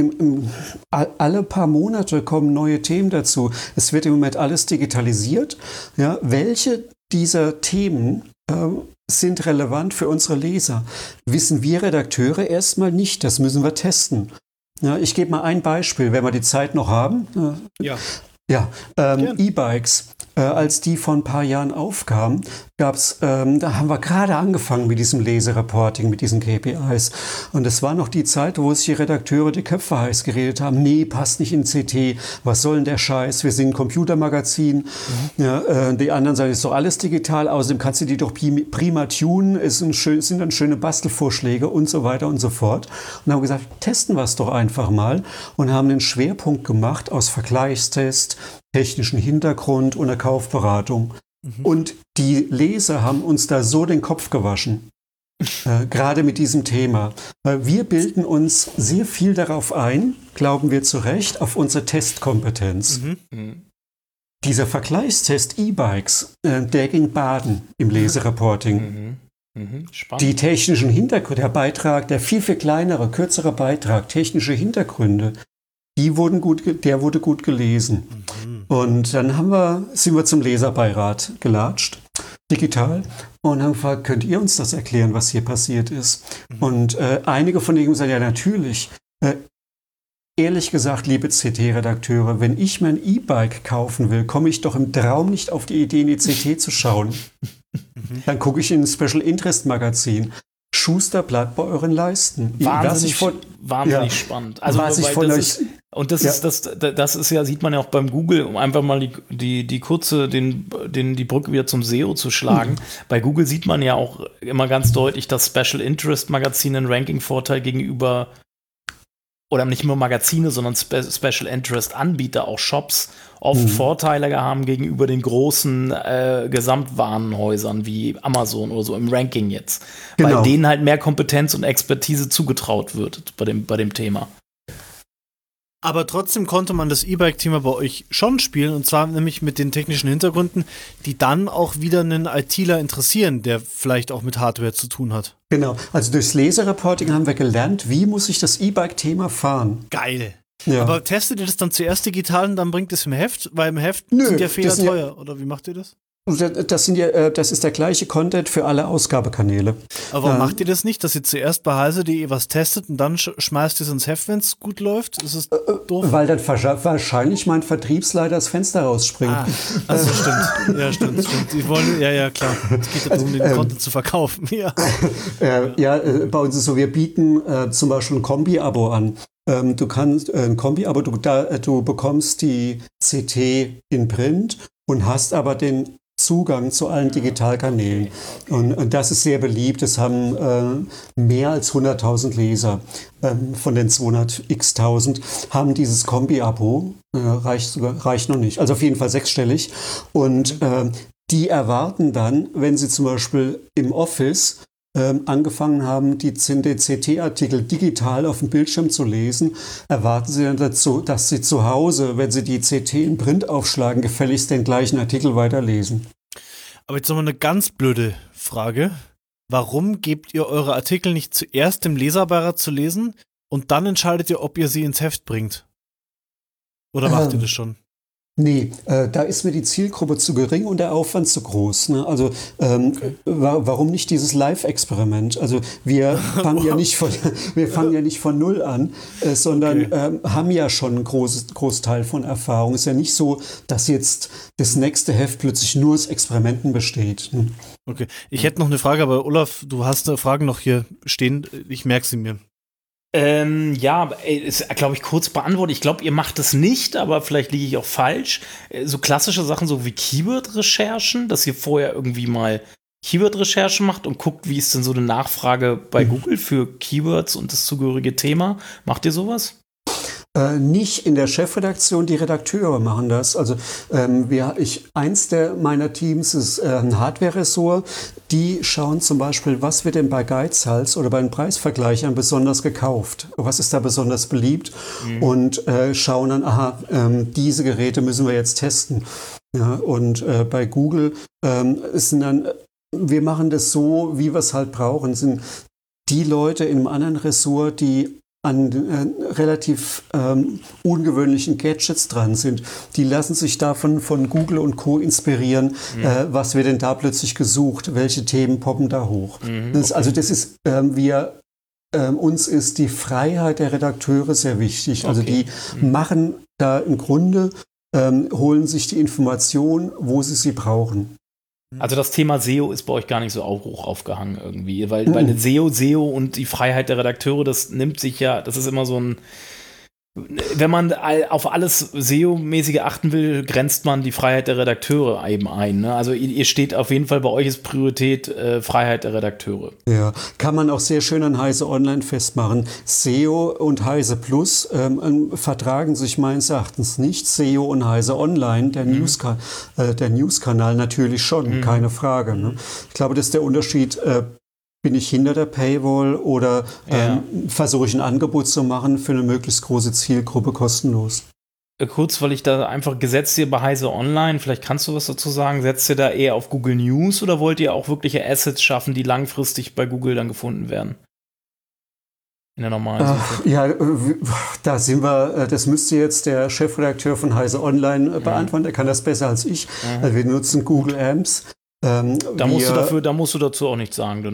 Alle paar Monate kommen neue Themen dazu. Es wird im Moment alles digitalisiert. Ja, welche dieser Themen sind relevant für unsere Leser? Wissen wir Redakteure erstmal nicht. Das müssen wir testen. Ja, ich gebe mal ein Beispiel, wenn wir die Zeit noch haben. Ja. E-Bikes. Als die vor ein paar Jahren aufkamen, da haben wir gerade angefangen mit diesem Lesereporting, mit diesen KPIs. Und es war noch die Zeit, wo sich die Redakteure die Köpfe heiß geredet haben, nee, passt nicht in CT, was soll denn der Scheiß, wir sind ein Computermagazin. Ja, die anderen sagen, ist doch alles digital, außerdem kannst du die doch prima tunen, sind dann schöne Bastelvorschläge und so weiter und so fort. Und haben gesagt, testen wir es doch einfach mal und haben einen Schwerpunkt gemacht aus Vergleichstest, technischen Hintergrund und der Kaufberatung. Und die Leser haben uns da so den Kopf gewaschen, gerade mit diesem Thema. Wir bilden uns sehr viel darauf ein, glauben wir zu Recht, auf unsere Testkompetenz. Dieser Vergleichstest E-Bikes, der ging baden im Lesereporting. Spannend. Die technischen Hintergründe, der Beitrag, der viel, viel kleinere, kürzere Beitrag, technische Hintergründe, der wurde gut gelesen. Und dann sind wir zum Leserbeirat gelatscht, digital, und haben gefragt, könnt ihr uns das erklären, was hier passiert ist? Und einige von denen sagen, ja natürlich. Ehrlich gesagt, liebe CT-Redakteure, wenn ich mein E-Bike kaufen will, komme ich doch im Traum nicht auf die Idee, in die CT zu schauen. Dann gucke ich in ein Special Interest Magazin. Schuster, bleibt bei euren Leisten. Wahnsinnig spannend. Also das ist ja, sieht man ja auch beim Google, um einfach mal die Brücke wieder zum SEO zu schlagen. Bei Google sieht man ja auch immer ganz deutlich, dass Special Interest Magazine einen Ranking-Vorteil gegenüber, oder nicht nur Magazine, sondern Special Interest Anbieter, auch Shops, oft Vorteile haben gegenüber den großen Gesamtwarenhäusern wie Amazon oder so im Ranking jetzt. Genau. Weil denen halt mehr Kompetenz und Expertise zugetraut wird bei dem Thema. Aber trotzdem konnte man das E-Bike-Thema bei euch schon spielen, und zwar nämlich mit den technischen Hintergründen, die dann auch wieder einen ITler interessieren, der vielleicht auch mit Hardware zu tun hat. Genau, also durchs Lesereporting haben wir gelernt, wie muss ich das E-Bike-Thema fahren. Geil. Ja. Aber testet ihr das dann zuerst digital und dann bringt es im Heft? Weil im Heft sind ja Fehler teuer, oder wie macht ihr das? Das ist der gleiche Content für alle Ausgabekanäle. Aber warum macht ihr das nicht, dass ihr zuerst bei heise.de was testet und dann schmeißt ihr es ins Heft, wenn es gut läuft? Ist es doof? Weil dann wahrscheinlich mein Vertriebsleiter das Fenster rausspringt. Also stimmt. Ja, stimmt. Die wollen, ja, klar. Es geht darum, den Content zu verkaufen. Ja. Bei uns ist so, wir bieten zum Beispiel ein Kombi-Abo an. Du kannst ein Kombi, aber du bekommst die CT in Print und hast aber den Zugang zu allen Digitalkanälen. Und das ist sehr beliebt. Es haben mehr als 100.000 Leser von den 200.000 haben dieses Kombi-Abo. Reicht noch nicht. Also auf jeden Fall sechsstellig. Und die erwarten dann, wenn sie zum Beispiel im Office angefangen haben, die CT-Artikel digital auf dem Bildschirm zu lesen, erwarten sie dann dazu, dass sie zu Hause, wenn sie die CT in Print aufschlagen, gefälligst den gleichen Artikel weiterlesen. Aber jetzt nochmal eine ganz blöde Frage. Warum gebt ihr eure Artikel nicht zuerst dem Leserbeirat zu lesen und dann entscheidet ihr, ob ihr sie ins Heft bringt? Oder macht ihr das schon? Nee, da ist mir die Zielgruppe zu gering und der Aufwand zu groß. Ne? Also warum nicht dieses Live-Experiment? Also wir fangen ja nicht von Null an, sondern haben ja schon einen Großteil von Erfahrung. Ist ja nicht so, dass jetzt das nächste Heft plötzlich nur aus Experimenten besteht. Ne? Okay, ich hätte noch eine Frage, aber Olaf, du hast Fragen noch hier stehen. Ich merke sie mir. Ist, glaube ich, kurz beantwortet. Ich glaube, ihr macht es nicht, aber vielleicht liege ich auch falsch. So klassische Sachen, so wie Keyword-Recherchen, dass ihr vorher irgendwie mal Keyword-Recherchen macht und guckt, wie ist denn so eine Nachfrage bei Google für Keywords und das zugehörige Thema. Macht ihr sowas? Nicht in der Chefredaktion, die Redakteure machen das. Also eins meiner Teams ist ein Hardware-Ressort. Die schauen zum Beispiel, was wird denn bei Geizhals oder bei den Preisvergleichern besonders gekauft? Was ist da besonders beliebt? Und schauen dann, diese Geräte müssen wir jetzt testen. Ja, und bei Google wir machen das so, wie wir es halt brauchen, sind die Leute in einem anderen Ressort, die an relativ ungewöhnlichen Gadgets dran sind. Die lassen sich davon von Google und Co. inspirieren. Was wird denn da plötzlich gesucht? Welche Themen poppen da hoch? Uns ist die Freiheit der Redakteure sehr wichtig. Also die machen da im Grunde, holen sich die Information, wo sie brauchen. Also das Thema SEO ist bei euch gar nicht so hoch aufgehangen irgendwie, weil SEO und die Freiheit der Redakteure, das nimmt sich ja, das ist immer so ein, wenn man auf alles SEO-mäßige achten will, grenzt man die Freiheit der Redakteure eben ein. Ne? Also ihr steht auf jeden Fall, bei euch ist Priorität Freiheit der Redakteure. Ja, kann man auch sehr schön an Heise Online festmachen. SEO und Heise Plus vertragen sich meines Erachtens nicht. SEO und Heise Online, der Newskanal natürlich schon, keine Frage. Ne? Ich glaube, das ist der Unterschied. Bin ich hinter der Paywall oder versuche ich ein Angebot zu machen für eine möglichst große Zielgruppe kostenlos? Kurz, weil ich da einfach gesetzt ihr bei Heise Online, vielleicht kannst du was dazu sagen, setzt ihr da eher auf Google News oder wollt ihr auch wirkliche Assets schaffen, die langfristig bei Google dann gefunden werden? In der normalen Suche. Da sind wir, das müsste jetzt der Chefredakteur von Heise Online beantworten, der kann das besser als ich. Wir nutzen Google Amps. Da musst du dazu auch nichts sagen.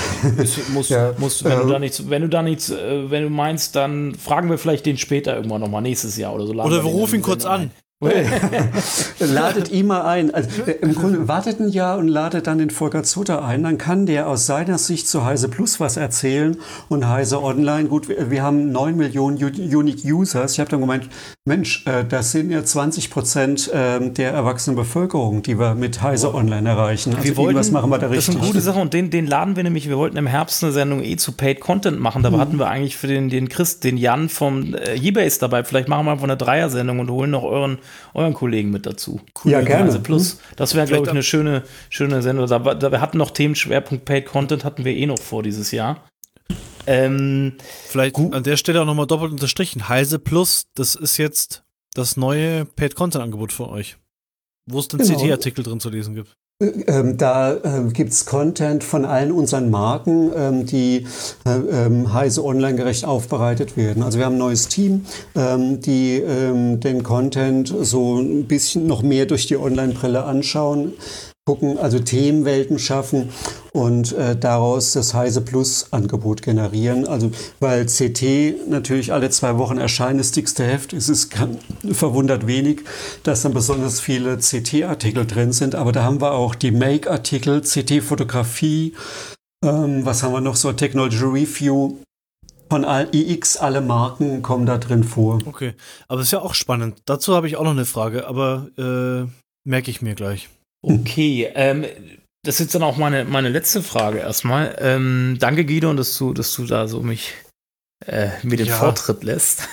Wenn du meinst, dann fragen wir vielleicht den später irgendwann nochmal nächstes Jahr oder so. Oder wir rufen ihn kurz an. Ladet ihn mal ein. Also, im Grunde wartet ein Jahr und ladet dann den Volker Zutter ein. Dann kann der aus seiner Sicht zu Heise Plus was erzählen und Heise Online. Gut, wir haben 9 Millionen Unique Users. Ich habe dann gemeint, Mensch, das sind ja 20% der erwachsenen Bevölkerung, die wir mit Heise Online erreichen. Also irgendwas machen wir da richtig. Das ist eine gute Sache und den laden wir nämlich, wir wollten im Herbst eine Sendung zu Paid Content machen. Da hatten wir eigentlich für den Chris, den Jan vom Ebase dabei. Vielleicht machen wir einfach eine Dreier-Sendung und holen noch euren Kollegen mit dazu. Cool. Ja, gerne. Also Plus, das wäre, glaube ich, eine schöne Sendung. Wir hatten noch Themenschwerpunkt Paid Content, hatten wir noch vor dieses Jahr. Vielleicht an der Stelle auch nochmal doppelt unterstrichen. Heise Plus, das ist jetzt das neue Paid Content Angebot für euch. Wo es den CT-Artikel drin zu lesen gibt. Da gibt es Content von allen unseren Marken, die Heise Online gerecht aufbereitet werden. Also wir haben ein neues Team, die den Content so ein bisschen noch mehr durch die Online-Brille anschauen, gucken, also Themenwelten schaffen und daraus das Heise Plus Angebot generieren. Also weil CT natürlich alle 2 Wochen erscheint, das dickste Heft ist, es verwundert wenig, dass dann besonders viele CT-Artikel drin sind, aber da haben wir auch die Make-Artikel, CT-Fotografie, was haben wir noch so, Technology Review. von iX, alle Marken kommen da drin vor. Okay, aber ist ja auch spannend. Dazu habe ich auch noch eine Frage, aber merke ich mir gleich. Okay, das ist jetzt dann auch meine letzte Frage erstmal. Danke, Guido, dass du da so mir den Vortritt lässt.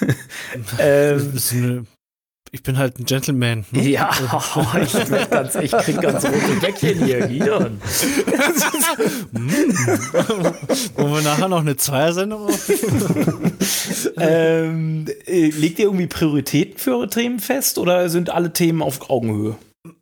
Ich bin halt ein Gentleman. Ne? Ja, ich krieg ganz rote Bäckchen hier, Guido. Wollen wir nachher noch eine Zweiersendung aufnehmen? Legt ihr irgendwie Prioritäten für eure Themen fest oder sind alle Themen auf Augenhöhe?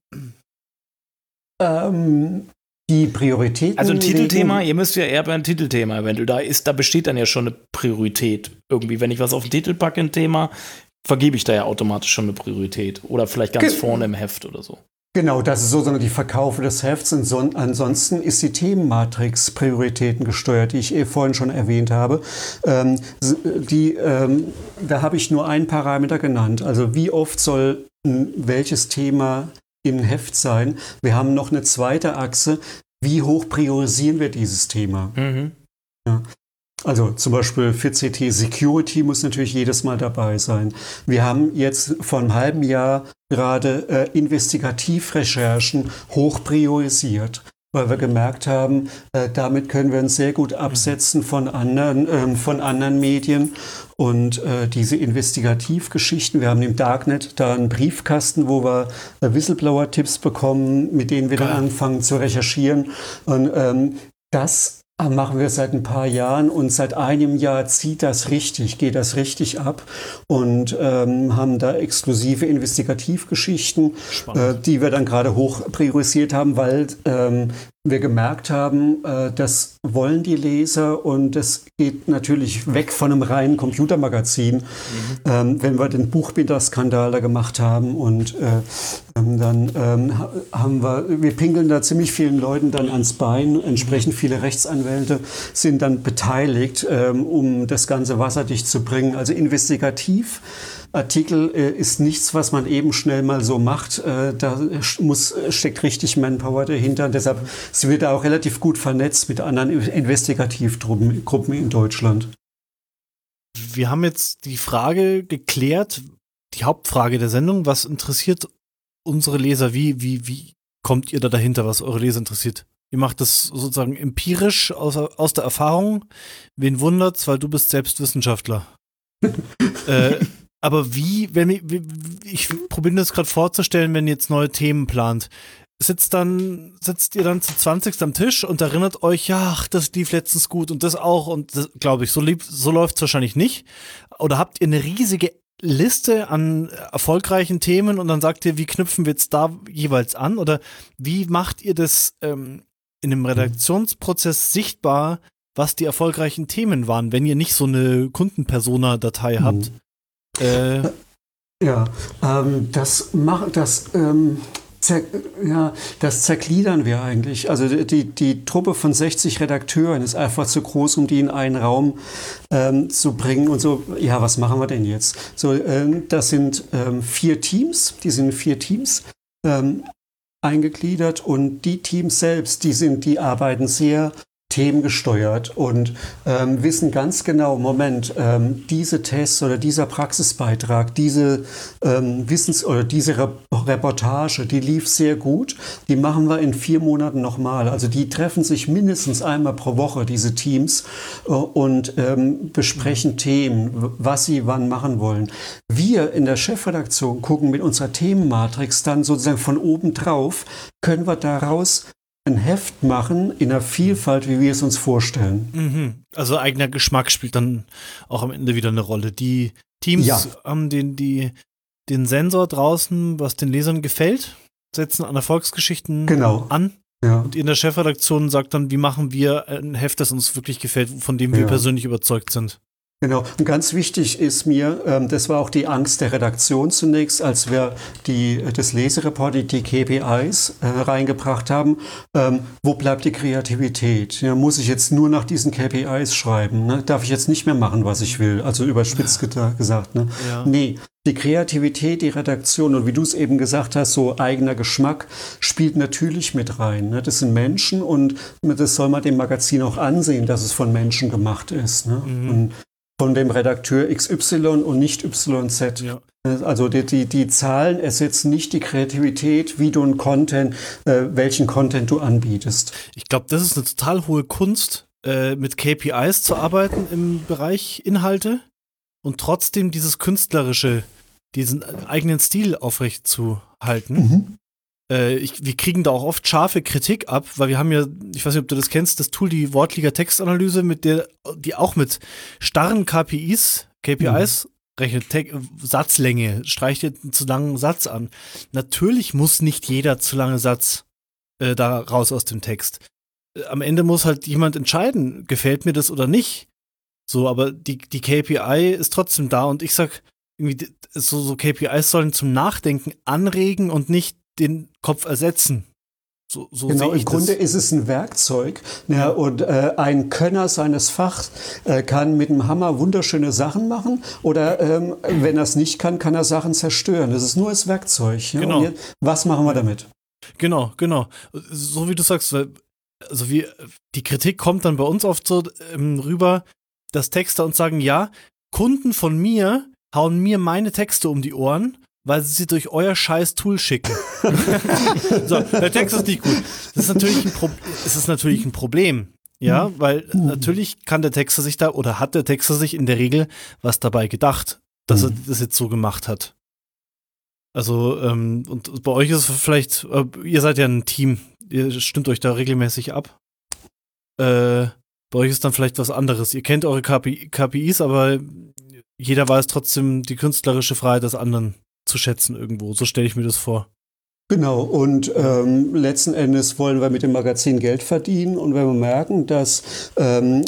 Die Prioritäten. Also ein Titelthema, ihr müsst ja eher bei einem Titelthema eventuell. Da besteht dann ja schon eine Priorität. Irgendwie, wenn ich was auf den Titel packe, ein Thema, vergebe ich da ja automatisch schon eine Priorität. Oder vielleicht ganz vorne im Heft oder so. Genau, das ist sozusagen die Verkaufe des Hefts. Ansonsten ist die Themenmatrix Prioritäten gesteuert, die ich vorhin schon erwähnt habe. Da habe ich nur einen Parameter genannt. Also wie oft soll welches Thema im Heft sein? Wir haben noch eine zweite Achse. Wie hoch priorisieren wir dieses Thema? Mhm. Ja. Also zum Beispiel für CT Security muss natürlich jedes Mal dabei sein. Wir haben jetzt vor einem halben Jahr gerade Investigativrecherchen hoch priorisiert, weil wir gemerkt haben, damit können wir uns sehr gut absetzen von anderen Medien. Und diese Investigativgeschichten, wir haben im Darknet da einen Briefkasten, wo wir Whistleblower-Tipps bekommen, mit denen wir dann anfangen zu recherchieren. Und das machen wir seit ein paar Jahren und seit einem Jahr geht das richtig ab und haben da exklusive Investigativgeschichten, die wir dann gerade hoch priorisiert haben, weil wir gemerkt haben, das wollen die Leser und das geht natürlich weg von einem reinen Computermagazin, wenn wir den Buchbinder-Skandal da gemacht haben und dann haben wir pinkeln da ziemlich vielen Leuten dann ans Bein. Entsprechend viele Rechtsanwälte sind dann beteiligt, um das Ganze wasserdicht zu bringen. Also Investigativartikel ist nichts, was man eben schnell mal so macht. Da steckt richtig Manpower dahinter. Und deshalb sind wir da auch relativ gut vernetzt mit anderen Investigativgruppen in Deutschland. Wir haben jetzt die Frage geklärt, die Hauptfrage der Sendung, was interessiert unsere Leser, wie kommt ihr da dahinter, was eure Leser interessiert? Ihr macht das sozusagen empirisch aus der Erfahrung. Wen wundert's, weil du bist selbst Wissenschaftler. Aber ich probiere das gerade vorzustellen, wenn ihr jetzt neue Themen plant. Sitzt ihr dann zu 20 am Tisch und erinnert euch, ja, ach, das lief letztens gut und das auch und das, glaube ich, so läuft's wahrscheinlich nicht. Oder habt ihr eine riesige Liste an erfolgreichen Themen und dann sagt ihr, wie knüpfen wir jetzt da jeweils an? Oder wie macht ihr das in einem Redaktionsprozess sichtbar, was die erfolgreichen Themen waren, wenn ihr nicht so eine Kundenpersona-Datei habt? Das zergliedern wir eigentlich. Also die Truppe von 60 Redakteuren ist einfach zu groß, um die in einen Raum zu bringen und so, ja, was machen wir denn jetzt? So, das sind 4 Teams, eingegliedert und die Teams selbst, die arbeiten sehr themengesteuert und wissen ganz genau, Moment, diese Tests oder dieser Praxisbeitrag, diese diese Reportage, die lief sehr gut, die machen wir in 4 Monaten nochmal. Also die treffen sich mindestens einmal pro Woche, diese Teams, und besprechen Themen, was sie wann machen wollen. Wir in der Chefredaktion gucken mit unserer Themenmatrix dann sozusagen von oben drauf, können wir daraus ein Heft machen in der Vielfalt, wie wir es uns vorstellen. Mhm. Also eigener Geschmack spielt dann auch am Ende wieder eine Rolle. Die Teams haben den Sensor draußen, was den Lesern gefällt, setzen an Erfolgsgeschichten an. Ja. Und ihr in der Chefredaktion sagt dann, wie machen wir ein Heft, das uns wirklich gefällt, von dem wir persönlich überzeugt sind. Genau. Und ganz wichtig ist mir, das war auch die Angst der Redaktion zunächst, als wir das Lesereporting, die KPIs reingebracht haben. Wo bleibt die Kreativität? Ja, muss ich jetzt nur nach diesen KPIs schreiben? Ne? Darf ich jetzt nicht mehr machen, was ich will? Also überspitzt gesagt. Ne? Ja. Nee. Die Kreativität, die Redaktion und wie du es eben gesagt hast, so eigener Geschmack spielt natürlich mit rein. Ne? Das sind Menschen und das soll man dem Magazin auch ansehen, dass es von Menschen gemacht ist. Ne? Und von dem Redakteur XY und nicht YZ. Ja. Also die Zahlen ersetzen nicht die Kreativität, wie du welchen Content du anbietest. Ich glaube, das ist eine total hohe Kunst, mit KPIs zu arbeiten im Bereich Inhalte und trotzdem diesen eigenen Stil aufrecht zu halten. Wir kriegen da auch oft scharfe Kritik ab, weil wir haben ja, ich weiß nicht, ob du das kennst, das Tool, die Wortliga Textanalyse, die auch mit starren KPIs rechnet, Satzlänge, streicht einen zu langen Satz an. Natürlich muss nicht jeder zu lange Satz da raus aus dem Text. Am Ende muss halt jemand entscheiden, gefällt mir das oder nicht. So, aber die KPI ist trotzdem da und ich sag, irgendwie, so KPIs sollen zum Nachdenken anregen und nicht den Kopf ersetzen. So genau, im Grunde ist es ein Werkzeug. Ja, und ein Könner seines Fachs kann mit dem Hammer wunderschöne Sachen machen oder wenn er es nicht kann, kann er Sachen zerstören. Das ist nur das Werkzeug. Ja? Genau. Und jetzt, was machen wir damit? Genau. So wie du sagst, also die Kritik kommt dann bei uns oft so rüber, dass Texter uns sagen, ja, Kunden von mir hauen mir meine Texte um die Ohren, weil sie durch euer scheiß Tool schicken. So, der Text ist nicht gut. Das ist natürlich ein Problem. Ja, weil natürlich kann der Texter sich da, oder hat der Texter sich in der Regel was dabei gedacht, dass er das jetzt so gemacht hat. Also, und bei euch ist es vielleicht, ihr seid ja ein Team, ihr stimmt euch da regelmäßig ab. Bei euch ist dann vielleicht was anderes. Ihr kennt eure KPIs, aber jeder weiß trotzdem die künstlerische Freiheit des anderen zu schätzen irgendwo. So stelle ich mir das vor. Genau, und letzten Endes wollen wir mit dem Magazin Geld verdienen und wenn wir merken, dass wir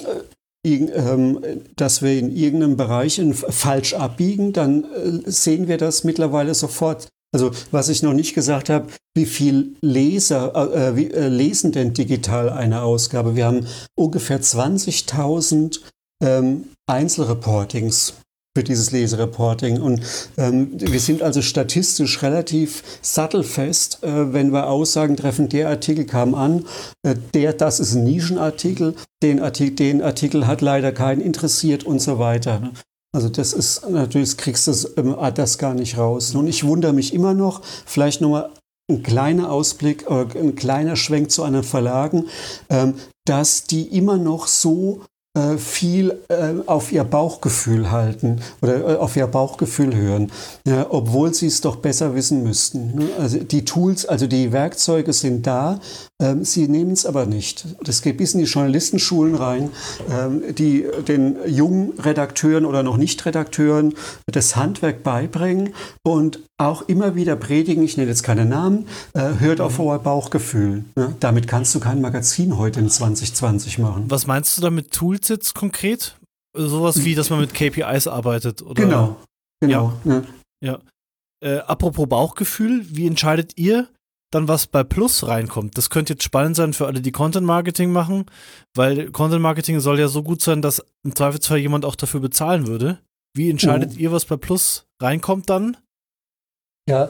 in irgendeinem Bereich falsch abbiegen, dann sehen wir das mittlerweile sofort. Also was ich noch nicht gesagt habe, wie viel lesen denn digital eine Ausgabe? Wir haben ungefähr 20.000 Einzelreportings für dieses Lesereporting. Und wir sind also statistisch relativ sattelfest, wenn wir Aussagen treffen, der Artikel kam an, das ist ein Nischenartikel, den Artikel hat leider keinen interessiert und so weiter. Also das ist natürlich, kriegst du das gar nicht raus. Und ich wundere mich immer noch, vielleicht nochmal ein kleiner Ausblick, ein kleiner Schwenk zu anderen Verlagen, dass die immer noch so viel auf ihr Bauchgefühl halten oder auf ihr Bauchgefühl hören, ja, obwohl sie es doch besser wissen müssten. Ne? Also die Tools, also die Werkzeuge sind da, sie nehmen es aber nicht. Das geht bis in die Journalistenschulen rein, die den jungen Redakteuren oder noch nicht Redakteuren das Handwerk beibringen und auch immer wieder predigen, ich nenne jetzt keine Namen, hört auf euer Bauchgefühl. Ne? Damit kannst du kein Magazin heute in 2020 machen. Was meinst du damit Tools jetzt konkret? Sowas wie, dass man mit KPIs arbeitet? Oder? Genau. Ja. Apropos Bauchgefühl, wie entscheidet ihr dann, was bei Plus reinkommt? Das könnte jetzt spannend sein für alle, die Content Marketing machen, weil Content Marketing soll ja so gut sein, dass im Zweifelsfall jemand auch dafür bezahlen würde. Wie entscheidet ihr, was bei Plus reinkommt dann? Ja,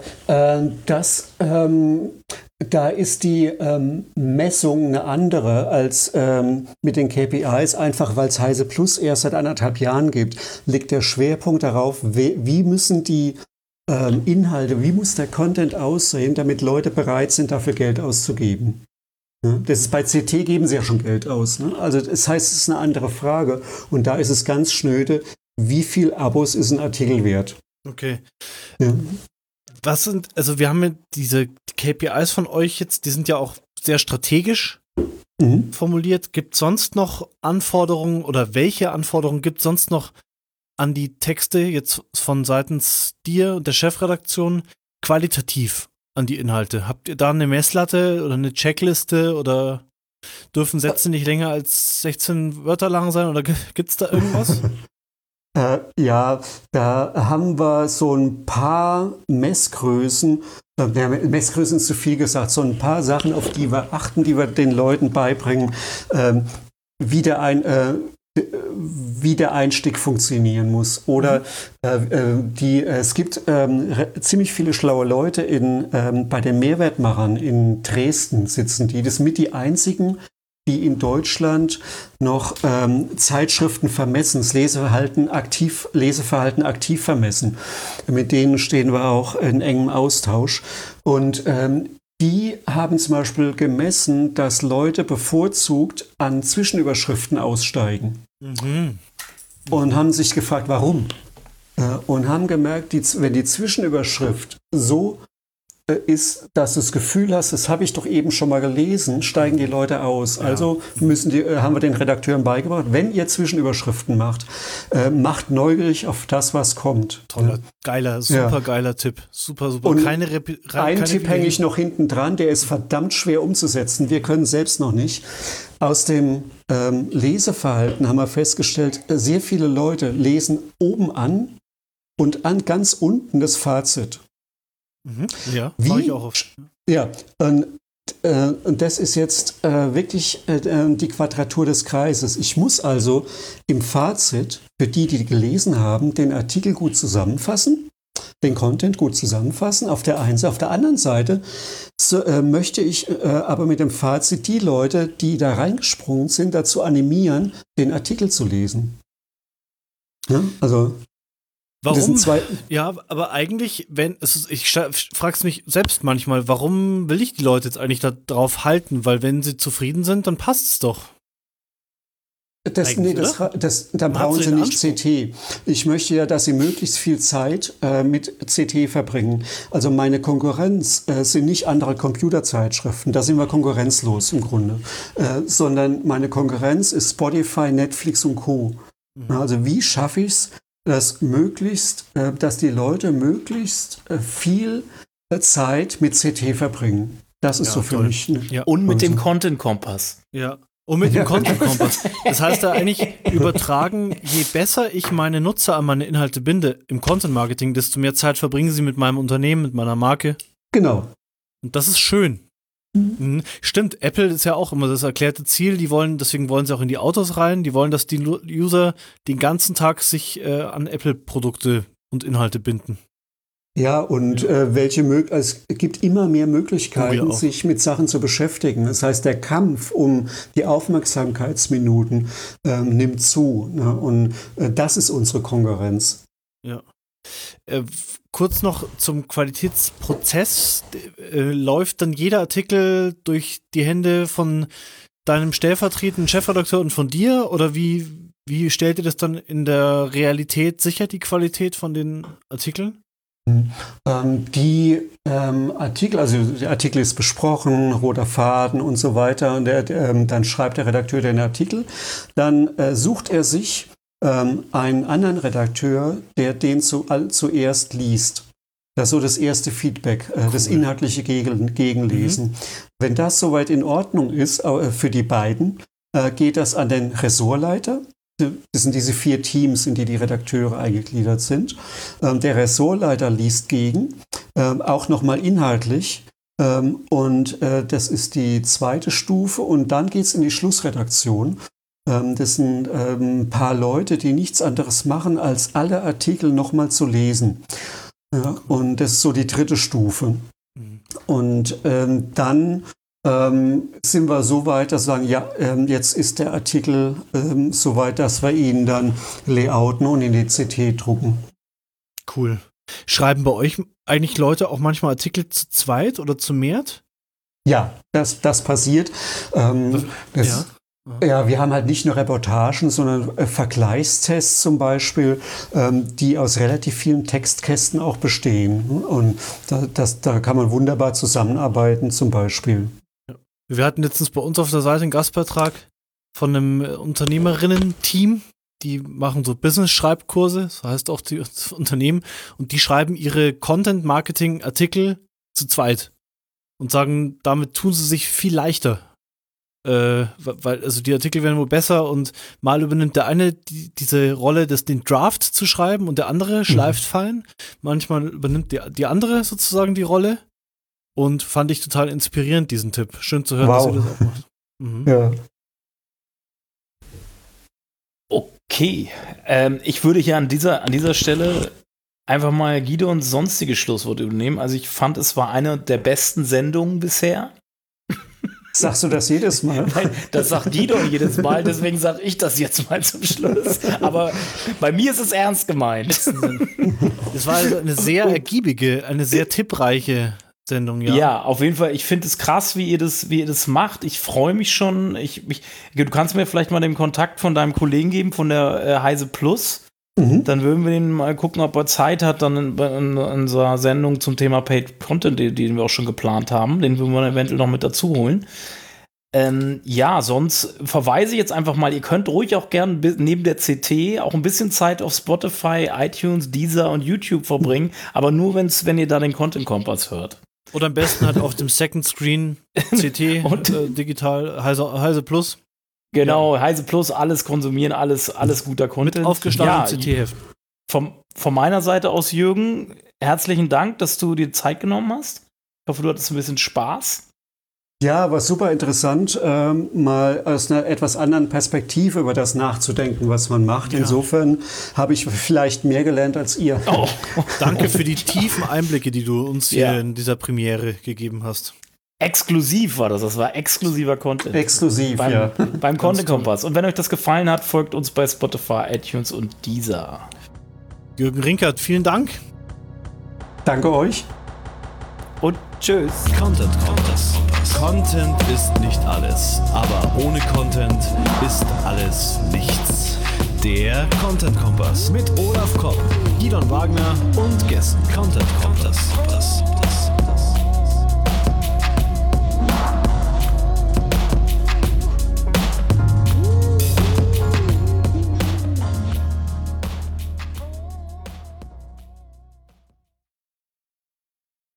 da ist die Messung eine andere als mit den KPIs, einfach weil es Heise Plus erst seit 1,5 Jahren gibt, liegt der Schwerpunkt darauf, wie müssen die Inhalte, wie muss der Content aussehen, damit Leute bereit sind, dafür Geld auszugeben. Ja, das ist, bei CT geben sie ja schon Geld aus. Ne? Also das heißt, es ist eine andere Frage. Und da ist es ganz schnöde, wie viel Abos ist ein Artikel wert. Okay. Ja. Also wir haben ja diese KPIs von euch jetzt, die sind ja auch sehr strategisch formuliert. Gibt es sonst noch Anforderungen oder welche Anforderungen gibt es sonst noch an die Texte jetzt von seitens dir und der Chefredaktion qualitativ an die Inhalte? Habt ihr da eine Messlatte oder eine Checkliste oder dürfen Sätze nicht länger als 16 Wörter lang sein oder gibt es da irgendwas? Ja, da haben wir so ein paar Messgrößen. Messgrößen ist zu viel gesagt. So ein paar Sachen, auf die wir achten, die wir den Leuten beibringen, wie der Einstieg funktionieren muss. Oder es gibt ziemlich viele schlaue Leute bei den Mehrwertmachern in Dresden sitzen die. Das sind mit die einzigen, die in Deutschland noch Zeitschriften vermessen, das Leseverhalten aktiv vermessen. Mit denen stehen wir auch in engem Austausch. Und die haben zum Beispiel gemessen, dass Leute bevorzugt an Zwischenüberschriften aussteigen. Und haben sich gefragt, warum? Und haben gemerkt, wenn die Zwischenüberschrift so ist, dass du das Gefühl hast, das habe ich doch eben schon mal gelesen, steigen die Leute aus. Ja. Also haben wir den Redakteuren beigebracht, wenn ihr Zwischenüberschriften macht, macht neugierig auf das, was kommt. Toller, super geiler Tipp. Super. Und einen Tipp hänge ich noch hinten dran, der ist verdammt schwer umzusetzen. Wir können selbst noch nicht. Aus dem Leseverhalten haben wir festgestellt, sehr viele Leute lesen oben an und ganz unten das Fazit. Ja, mache ich auch auf. Ja, und das ist jetzt wirklich die Quadratur des Kreises. Ich muss also im Fazit, für die gelesen haben, den Artikel gut zusammenfassen, den Content gut zusammenfassen, auf der einen Seite. Auf der anderen Seite möchte ich aber mit dem Fazit die Leute, die da reingesprungen sind, dazu animieren, den Artikel zu lesen. Ja, also warum? Ja, aber eigentlich, ich frage es mich selbst manchmal, warum will ich die Leute jetzt eigentlich da drauf halten? Weil wenn sie zufrieden sind, dann passt es doch. Dann brauchen sie nicht CT. Ich möchte ja, dass sie möglichst viel Zeit mit CT verbringen. Also meine Konkurrenz sind nicht andere Computerzeitschriften, da sind wir konkurrenzlos im Grunde, sondern meine Konkurrenz ist Spotify, Netflix und Co. Also wie schaffe ich es, dass die Leute möglichst viel Zeit mit CT verbringen. Das ist so für mich. Ja. Und mit dem Content-Kompass. Ja. Und mit dem Content-Kompass. Das heißt da eigentlich übertragen, je besser ich meine Nutzer an meine Inhalte binde im Content-Marketing, desto mehr Zeit verbringen sie mit meinem Unternehmen, mit meiner Marke. Genau. Und das ist schön. Stimmt, Apple ist ja auch immer das erklärte Ziel, deswegen wollen sie auch in die Autos rein, die wollen, dass die User den ganzen Tag sich an Apple-Produkte und Inhalte binden. Ja, und es gibt immer mehr Möglichkeiten, sich mit Sachen zu beschäftigen. Das heißt, der Kampf um die Aufmerksamkeitsminuten nimmt zu. Ne? Und das ist unsere Konkurrenz. Ja. Kurz noch zum Qualitätsprozess. Läuft dann jeder Artikel durch die Hände von deinem stellvertretenden Chefredakteur und von dir? Oder wie stellt ihr das dann in der Realität sicher, die Qualität von den Artikeln? Die Artikel, also der Artikel ist besprochen, roter Faden und so weiter. Und dann schreibt der Redakteur den Artikel. Dann sucht er sich einen anderen Redakteur, der den zuerst liest. Das ist so das erste Feedback, cool. Das inhaltliche Gegenlesen. Wenn das soweit in Ordnung ist für die beiden, geht das an den Ressortleiter. Das sind diese 4 Teams, in die Redakteure eingegliedert sind. Der Ressortleiter liest gegen, auch nochmal inhaltlich. Und das ist die zweite Stufe. Und dann geht es in die Schlussredaktion. Das sind ein paar Leute, die nichts anderes machen, als alle Artikel nochmal zu lesen. Ja, und das ist so die dritte Stufe. Und dann sind wir so weit, dass wir sagen, jetzt ist der Artikel so weit, dass wir ihn dann layouten und in die CT drucken. Cool. Schreiben bei euch eigentlich Leute auch manchmal Artikel zu zweit oder zu mehrt? Ja, das passiert. Ja, wir haben halt nicht nur Reportagen, sondern Vergleichstests zum Beispiel, die aus relativ vielen Textkästen auch bestehen. Und da kann man wunderbar zusammenarbeiten zum Beispiel. Ja. Wir hatten letztens bei uns auf der Seite einen Gastbeitrag von einem Unternehmerinnen-Team, die machen so Business-Schreibkurse, das heißt auch das Unternehmen, und die schreiben ihre Content-Marketing-Artikel zu zweit und sagen, damit tun sie sich viel leichter. weil also die Artikel werden wohl besser und mal übernimmt der eine diese Rolle, den Draft zu schreiben und der andere schleift fein. Manchmal übernimmt die andere sozusagen die Rolle und fand ich total inspirierend, diesen Tipp. Schön zu hören, dass ihr das auch macht. Mhm. Ja. Okay, ich würde hier an dieser Stelle einfach mal Gideons sonstige Schlusswort übernehmen. Also ich fand, es war eine der besten Sendungen bisher. Sagst du das jedes Mal? Nein, das sagt Gidon jedes Mal, deswegen sage ich das jetzt mal zum Schluss. Aber bei mir ist es ernst gemeint. Es war also eine sehr ergiebige, eine sehr tippreiche Sendung, ja. Ja, auf jeden Fall. Ich finde es krass, wie ihr das macht. Ich freue mich schon. Du kannst mir vielleicht mal den Kontakt von deinem Kollegen geben, von der Heise Plus. Dann würden wir den mal gucken, ob er Zeit hat, dann in unserer Sendung zum Thema Paid Content, den wir auch schon geplant haben. Den würden wir eventuell noch mit dazu holen. Ja, sonst verweise ich jetzt einfach mal, ihr könnt ruhig auch gern neben der CT auch ein bisschen Zeit auf Spotify, iTunes, Deezer und YouTube verbringen, aber nur, wenn ihr da den Content Kompass hört. Oder am besten halt auf dem Second Screen CT und digital Heise Plus. Genau, ja. Heise Plus, alles konsumieren, alles guter Content. Mit aufgeschlagenem CT-Heft. Von meiner Seite aus, Jürgen, herzlichen Dank, dass du dir Zeit genommen hast. Ich hoffe, du hattest ein bisschen Spaß. Ja, war super interessant, mal aus einer etwas anderen Perspektive über das nachzudenken, was man macht. Ja. Insofern habe ich vielleicht mehr gelernt als ihr. Oh. Danke für die tiefen Einblicke, die du uns hier in dieser Premiere gegeben hast. Exklusiv war das war exklusiver Content. Exklusiv, beim Content Kompass. Und wenn euch das gefallen hat, folgt uns bei Spotify, iTunes und Deezer. Jürgen Rinkert, vielen Dank. Danke euch. Und tschüss. Content Kompass. Content ist nicht alles, aber ohne Content ist alles nichts. Der Content Kompass mit Olaf Kopp, Gidon Wagner und Gästen. Content Kompass.